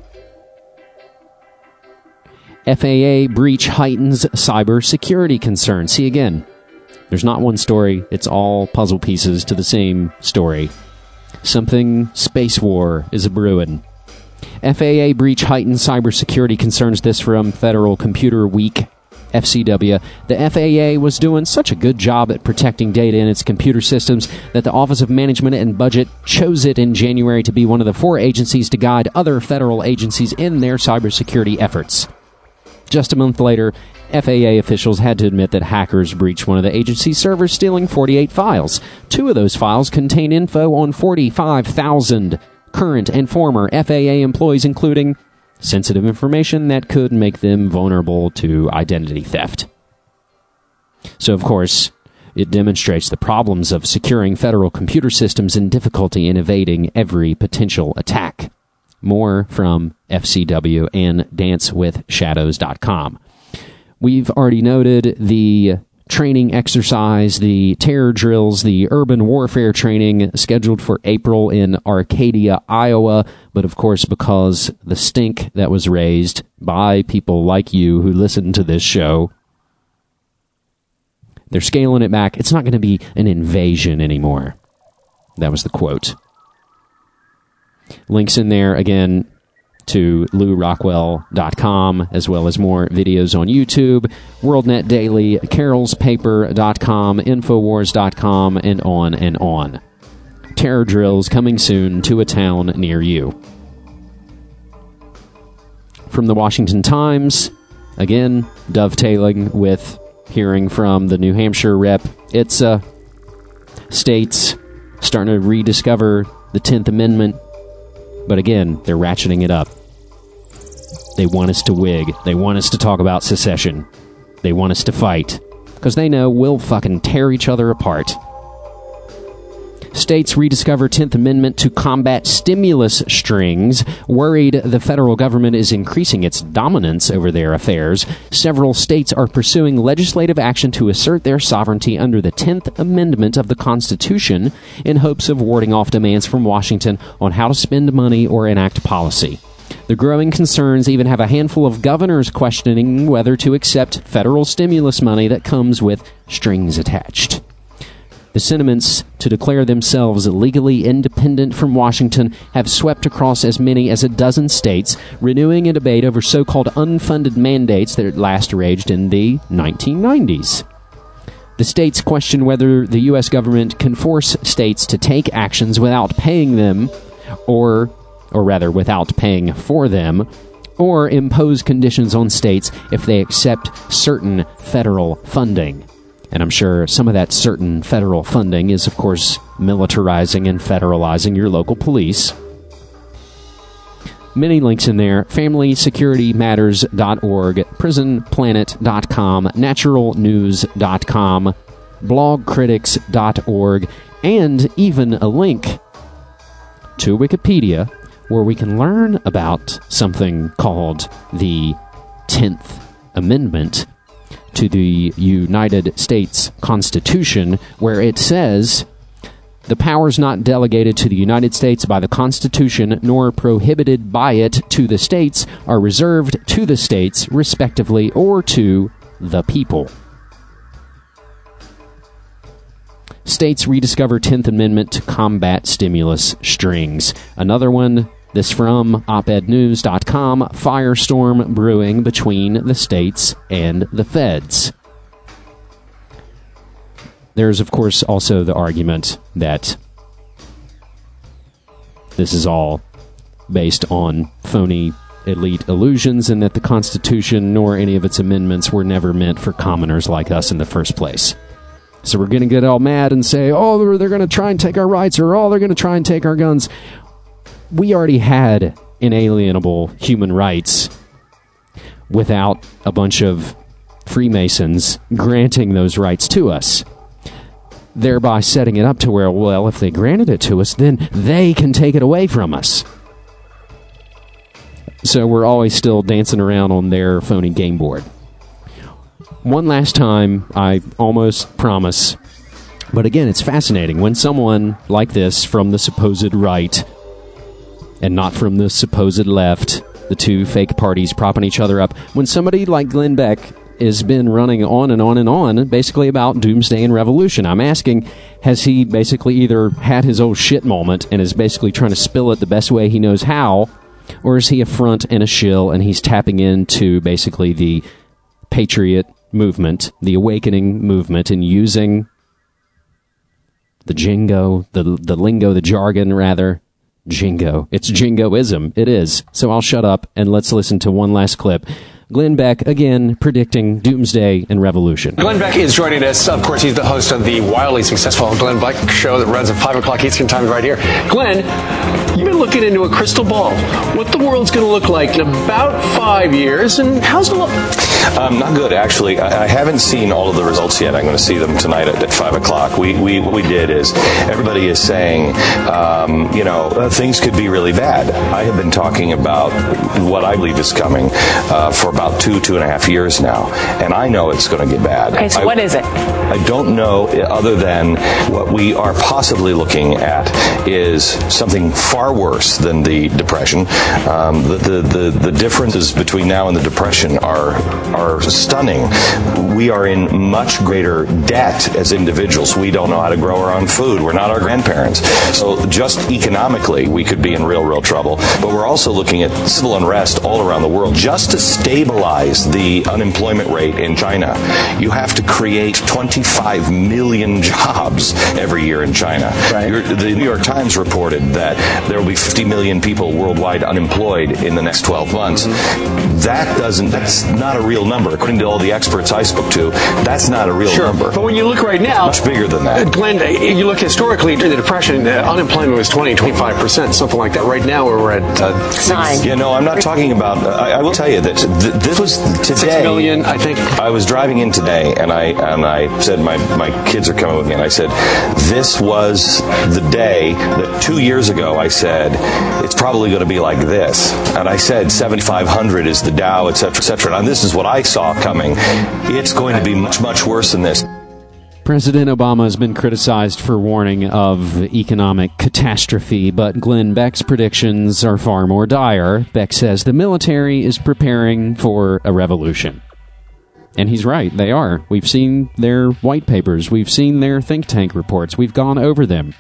F A A breach heightens cybersecurity concerns. See, again, there's not one story. It's all puzzle pieces to the same story. Something space war is a brewing. F A A breach heightens cybersecurity concerns. This from Federal Computer Week, F C W. The F A A was doing such a good job at protecting data in its computer systems that the Office of Management and Budget chose it in January to be one of the four agencies to guide other federal agencies in their cybersecurity efforts. Just a month later, F A A officials had to admit that hackers breached one of the agency's servers, stealing forty-eight files. Two of those files contain info on forty-five thousand current and former F A A employees, including sensitive information that could make them vulnerable to identity theft. So, of course, it demonstrates the problems of securing federal computer systems and difficulty in evading every potential attack. More from F C W and dance with shadows dot com. We've already noted the training exercise, the terror drills, the urban warfare training scheduled for April in Arcadia, Iowa. But of course, because the stink that was raised by people like you who listen to this show, they're scaling it back. It's not going to be an invasion anymore. That was the quote. Links in there, again, to Lou Rockwell dot com, as well as more videos on YouTube, WorldNet Daily, Carol's Paper dot com, Infowars dot com, and on and on. Terror drills coming soon to a town near you. From the Washington Times, again, dovetailing with hearing from the New Hampshire rep, it's a... States starting to rediscover the tenth Amendment. But again, they're ratcheting it up. They want us to wig. They want us to talk about secession. They want us to fight. Because they know we'll fucking tear each other apart. States rediscover tenth Amendment to combat stimulus strings. Worried the federal government is increasing its dominance over their affairs, several states are pursuing legislative action to assert their sovereignty under the tenth Amendment of the Constitution in hopes of warding off demands from Washington on how to spend money or enact policy. The growing concerns even have a handful of governors questioning whether to accept federal stimulus money that comes with strings attached. The sentiments to declare themselves legally independent from Washington have swept across as many as a dozen states, renewing a debate over so-called unfunded mandates that last raged in the nineteen nineties. The states question whether the U S government can force states to take actions without paying them, or, or rather without paying for them, or impose conditions on states if they accept certain federal funding. And I'm sure some of that certain federal funding is, of course, militarizing and federalizing your local police. Many links in there: family security matters dot org, prison planet dot com, natural news dot com, blog critics dot org, and even a link to Wikipedia where we can learn about something called the tenth Amendment to the United States Constitution, where it says, "The powers not delegated to the United States by the Constitution nor prohibited by it to the states are reserved to the states, respectively, or to the people." States rediscover tenth Amendment to combat stimulus strings. Another one, this from op ed news dot com, firestorm brewing between the states and the feds. There's, of course, also the argument that this is all based on phony elite illusions and that the Constitution nor any of its amendments were never meant for commoners like us in the first place. So we're going to get all mad and say, oh, they're, they're going to try and take our rights, or oh, they're going to try and take our guns. We already had inalienable human rights without a bunch of Freemasons granting those rights to us, thereby setting it up to where, well, if they granted it to us, then they can take it away from us. So we're always still dancing around on their phony game board. One last time, I almost promise, but again, it's fascinating when someone like this from the supposed right and not from the supposed left, the two fake parties propping each other up, when somebody like Glenn Beck has been running on and on and on, basically about doomsday and revolution. I'm asking, has he basically either had his old shit moment and is basically trying to spill it the best way he knows how, or is he a front and a shill and he's tapping into basically the patriot movement, the awakening movement, and using the jingo, the the lingo, the jargon, rather, jingo. It's jingoism. It is. So I'll shut up and let's listen to one last clip. Glenn Beck, again, predicting doomsday and revolution. Glenn Beck is joining us. Of course, he's the host of the wildly successful Glenn Beck show that runs at five o'clock Eastern Time right here. Glenn, you've been looking into a crystal ball. What the world's going to look like in about five years, and how's it look? Um, not good, actually. I, I haven't seen all of the results yet. I'm going to see them tonight at, at five o'clock. We, we, what we did is everybody is saying, um, you know, uh, things could be really bad. I have been talking about what I believe is coming uh, for about two, two and a half years now, and I know it's going to get bad. Okay, so I, what is it? I don't know, other than what we are possibly looking at is something far worse than the Depression. Um, the, the, the, the differences between now and the Depression are are stunning. We are in much greater debt as individuals. We don't know how to grow our own food. We're not our grandparents. So just economically, we could be in real, real trouble. But we're also looking at civil unrest all around the world. Just to stabilize the unemployment rate in China, you have to create twenty-five million jobs every year in China. Right. The New York Times reported that there will be fifty million people worldwide unemployed in the next twelve months. Mm-hmm. That doesn't, that's not a real real number. According to all the experts I spoke to, that's not a real sure. number. But when you look right now, it's much bigger than that. Glenn, you look historically during the Depression, uh, unemployment was twenty, twenty-five percent, something like that. Right now, we're at uh, six. Yeah, no, I'm not talking about. Uh, I, I will tell you that th- this was today. Six million, I think. I was driving in today, and I and I said my my kids are coming with me, and I said this was the day that two years ago I said it's probably going to be like this, and I said seventy-five hundred is the Dow, et cetera, et cetera. And this is what I saw coming. It's going to be much, much worse than this. President Obama has been criticized for warning of economic catastrophe, but Glenn Beck's predictions are far more dire. Beck says the military is preparing for a revolution. And he's right, they are. We've seen their white papers. We've seen their think tank reports. We've gone over them.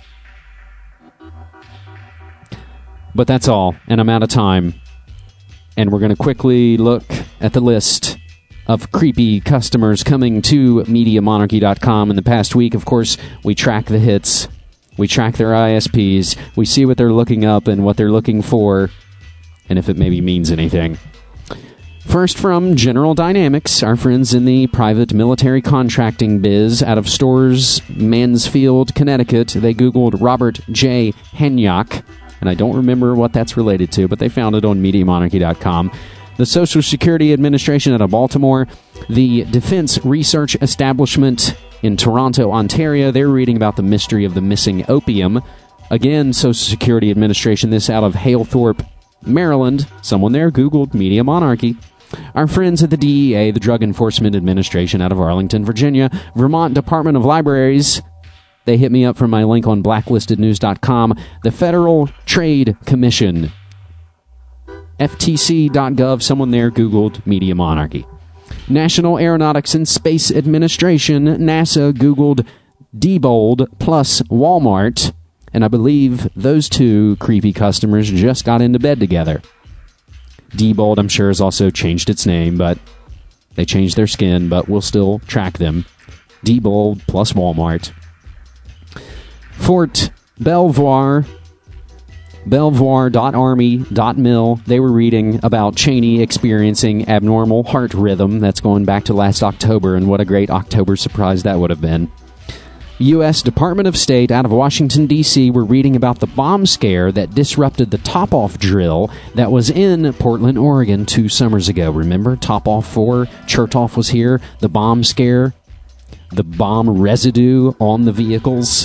But that's all, and I'm out of time. And we're going to quickly look at the list of creepy customers coming to Media Monarchy dot com in the past week. Of course, we track the hits. We track their I S Ps. We see what they're looking up and what they're looking for, and if it maybe means anything. First, from General Dynamics, our friends in the private military contracting biz out of Storrs, Mansfield, Connecticut. They Googled Robert J. Henyak, and I don't remember what that's related to, but they found it on Media Monarchy dot com. The Social Security Administration out of Baltimore, the Defense Research Establishment in Toronto, Ontario. They're reading about the mystery of the missing opium. Again, Social Security Administration, this out of Halethorpe, Maryland. Someone there Googled Media Monarchy. Our friends at the D E A, the Drug Enforcement Administration out of Arlington, Virginia. Vermont Department of Libraries. They hit me up from my link on blacklisted news dot com. The Federal Trade Commission. F T C dot gov, someone there Googled Media Monarchy. National Aeronautics and Space Administration, NASA Googled Diebold plus Walmart, and I believe those two creepy customers just got into bed together. Diebold, I'm sure, has also changed its name, but they changed their skin, but we'll still track them. Diebold plus Walmart. Fort Belvoir, belvoir dot army dot mil. They were reading about Cheney experiencing abnormal heart rhythm. That's going back to last October, and what a great October surprise that would have been. U S Department of State out of Washington, D C were reading about the bomb scare that disrupted the Top-Off drill that was in Portland, Oregon two summers ago. Remember? Top-Off four, Chertoff was here. The bomb scare, the bomb residue on the vehicles.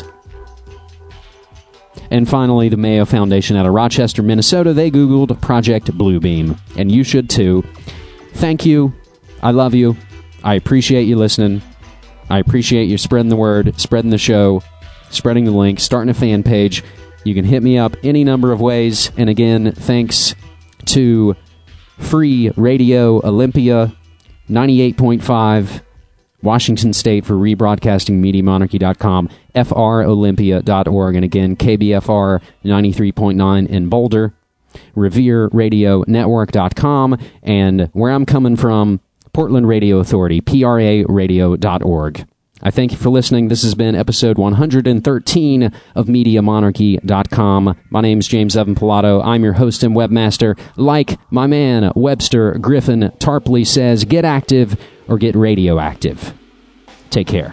And finally, the Mayo Foundation out of Rochester, Minnesota, they Googled Project Bluebeam. And you should too. Thank you. I love you. I appreciate you listening. I appreciate you spreading the word, spreading the show, spreading the link, starting a fan page. You can hit me up any number of ways. And again, thanks to Free Radio Olympia, ninety-eight point five, Washington State, for rebroadcasting Media Monarchy dot com, F R Olympia dot org, and again, K B F R ninety-three point nine in Boulder, Revere Radio Network dot com, and where I'm coming from, Portland Radio Authority, P R A radio dot org. I thank you for listening. This has been episode one hundred thirteen of Media Monarchy dot com. My name's James Evan Pilato. I'm your host and webmaster. Like my man Webster Griffin Tarpley says, get active or get radioactive. Take care.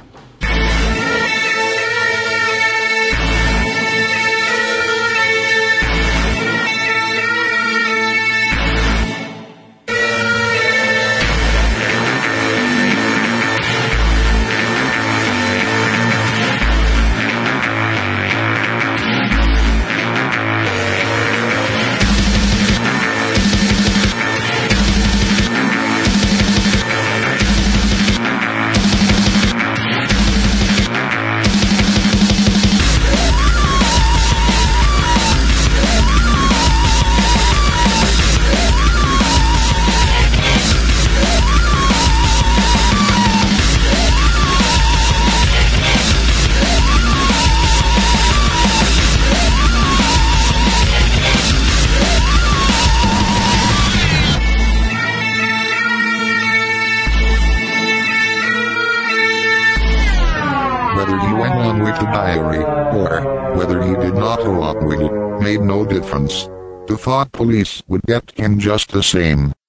Whether he went on with the diary, or whether he did not go on with it, made no difference. The thought police would get him just the same.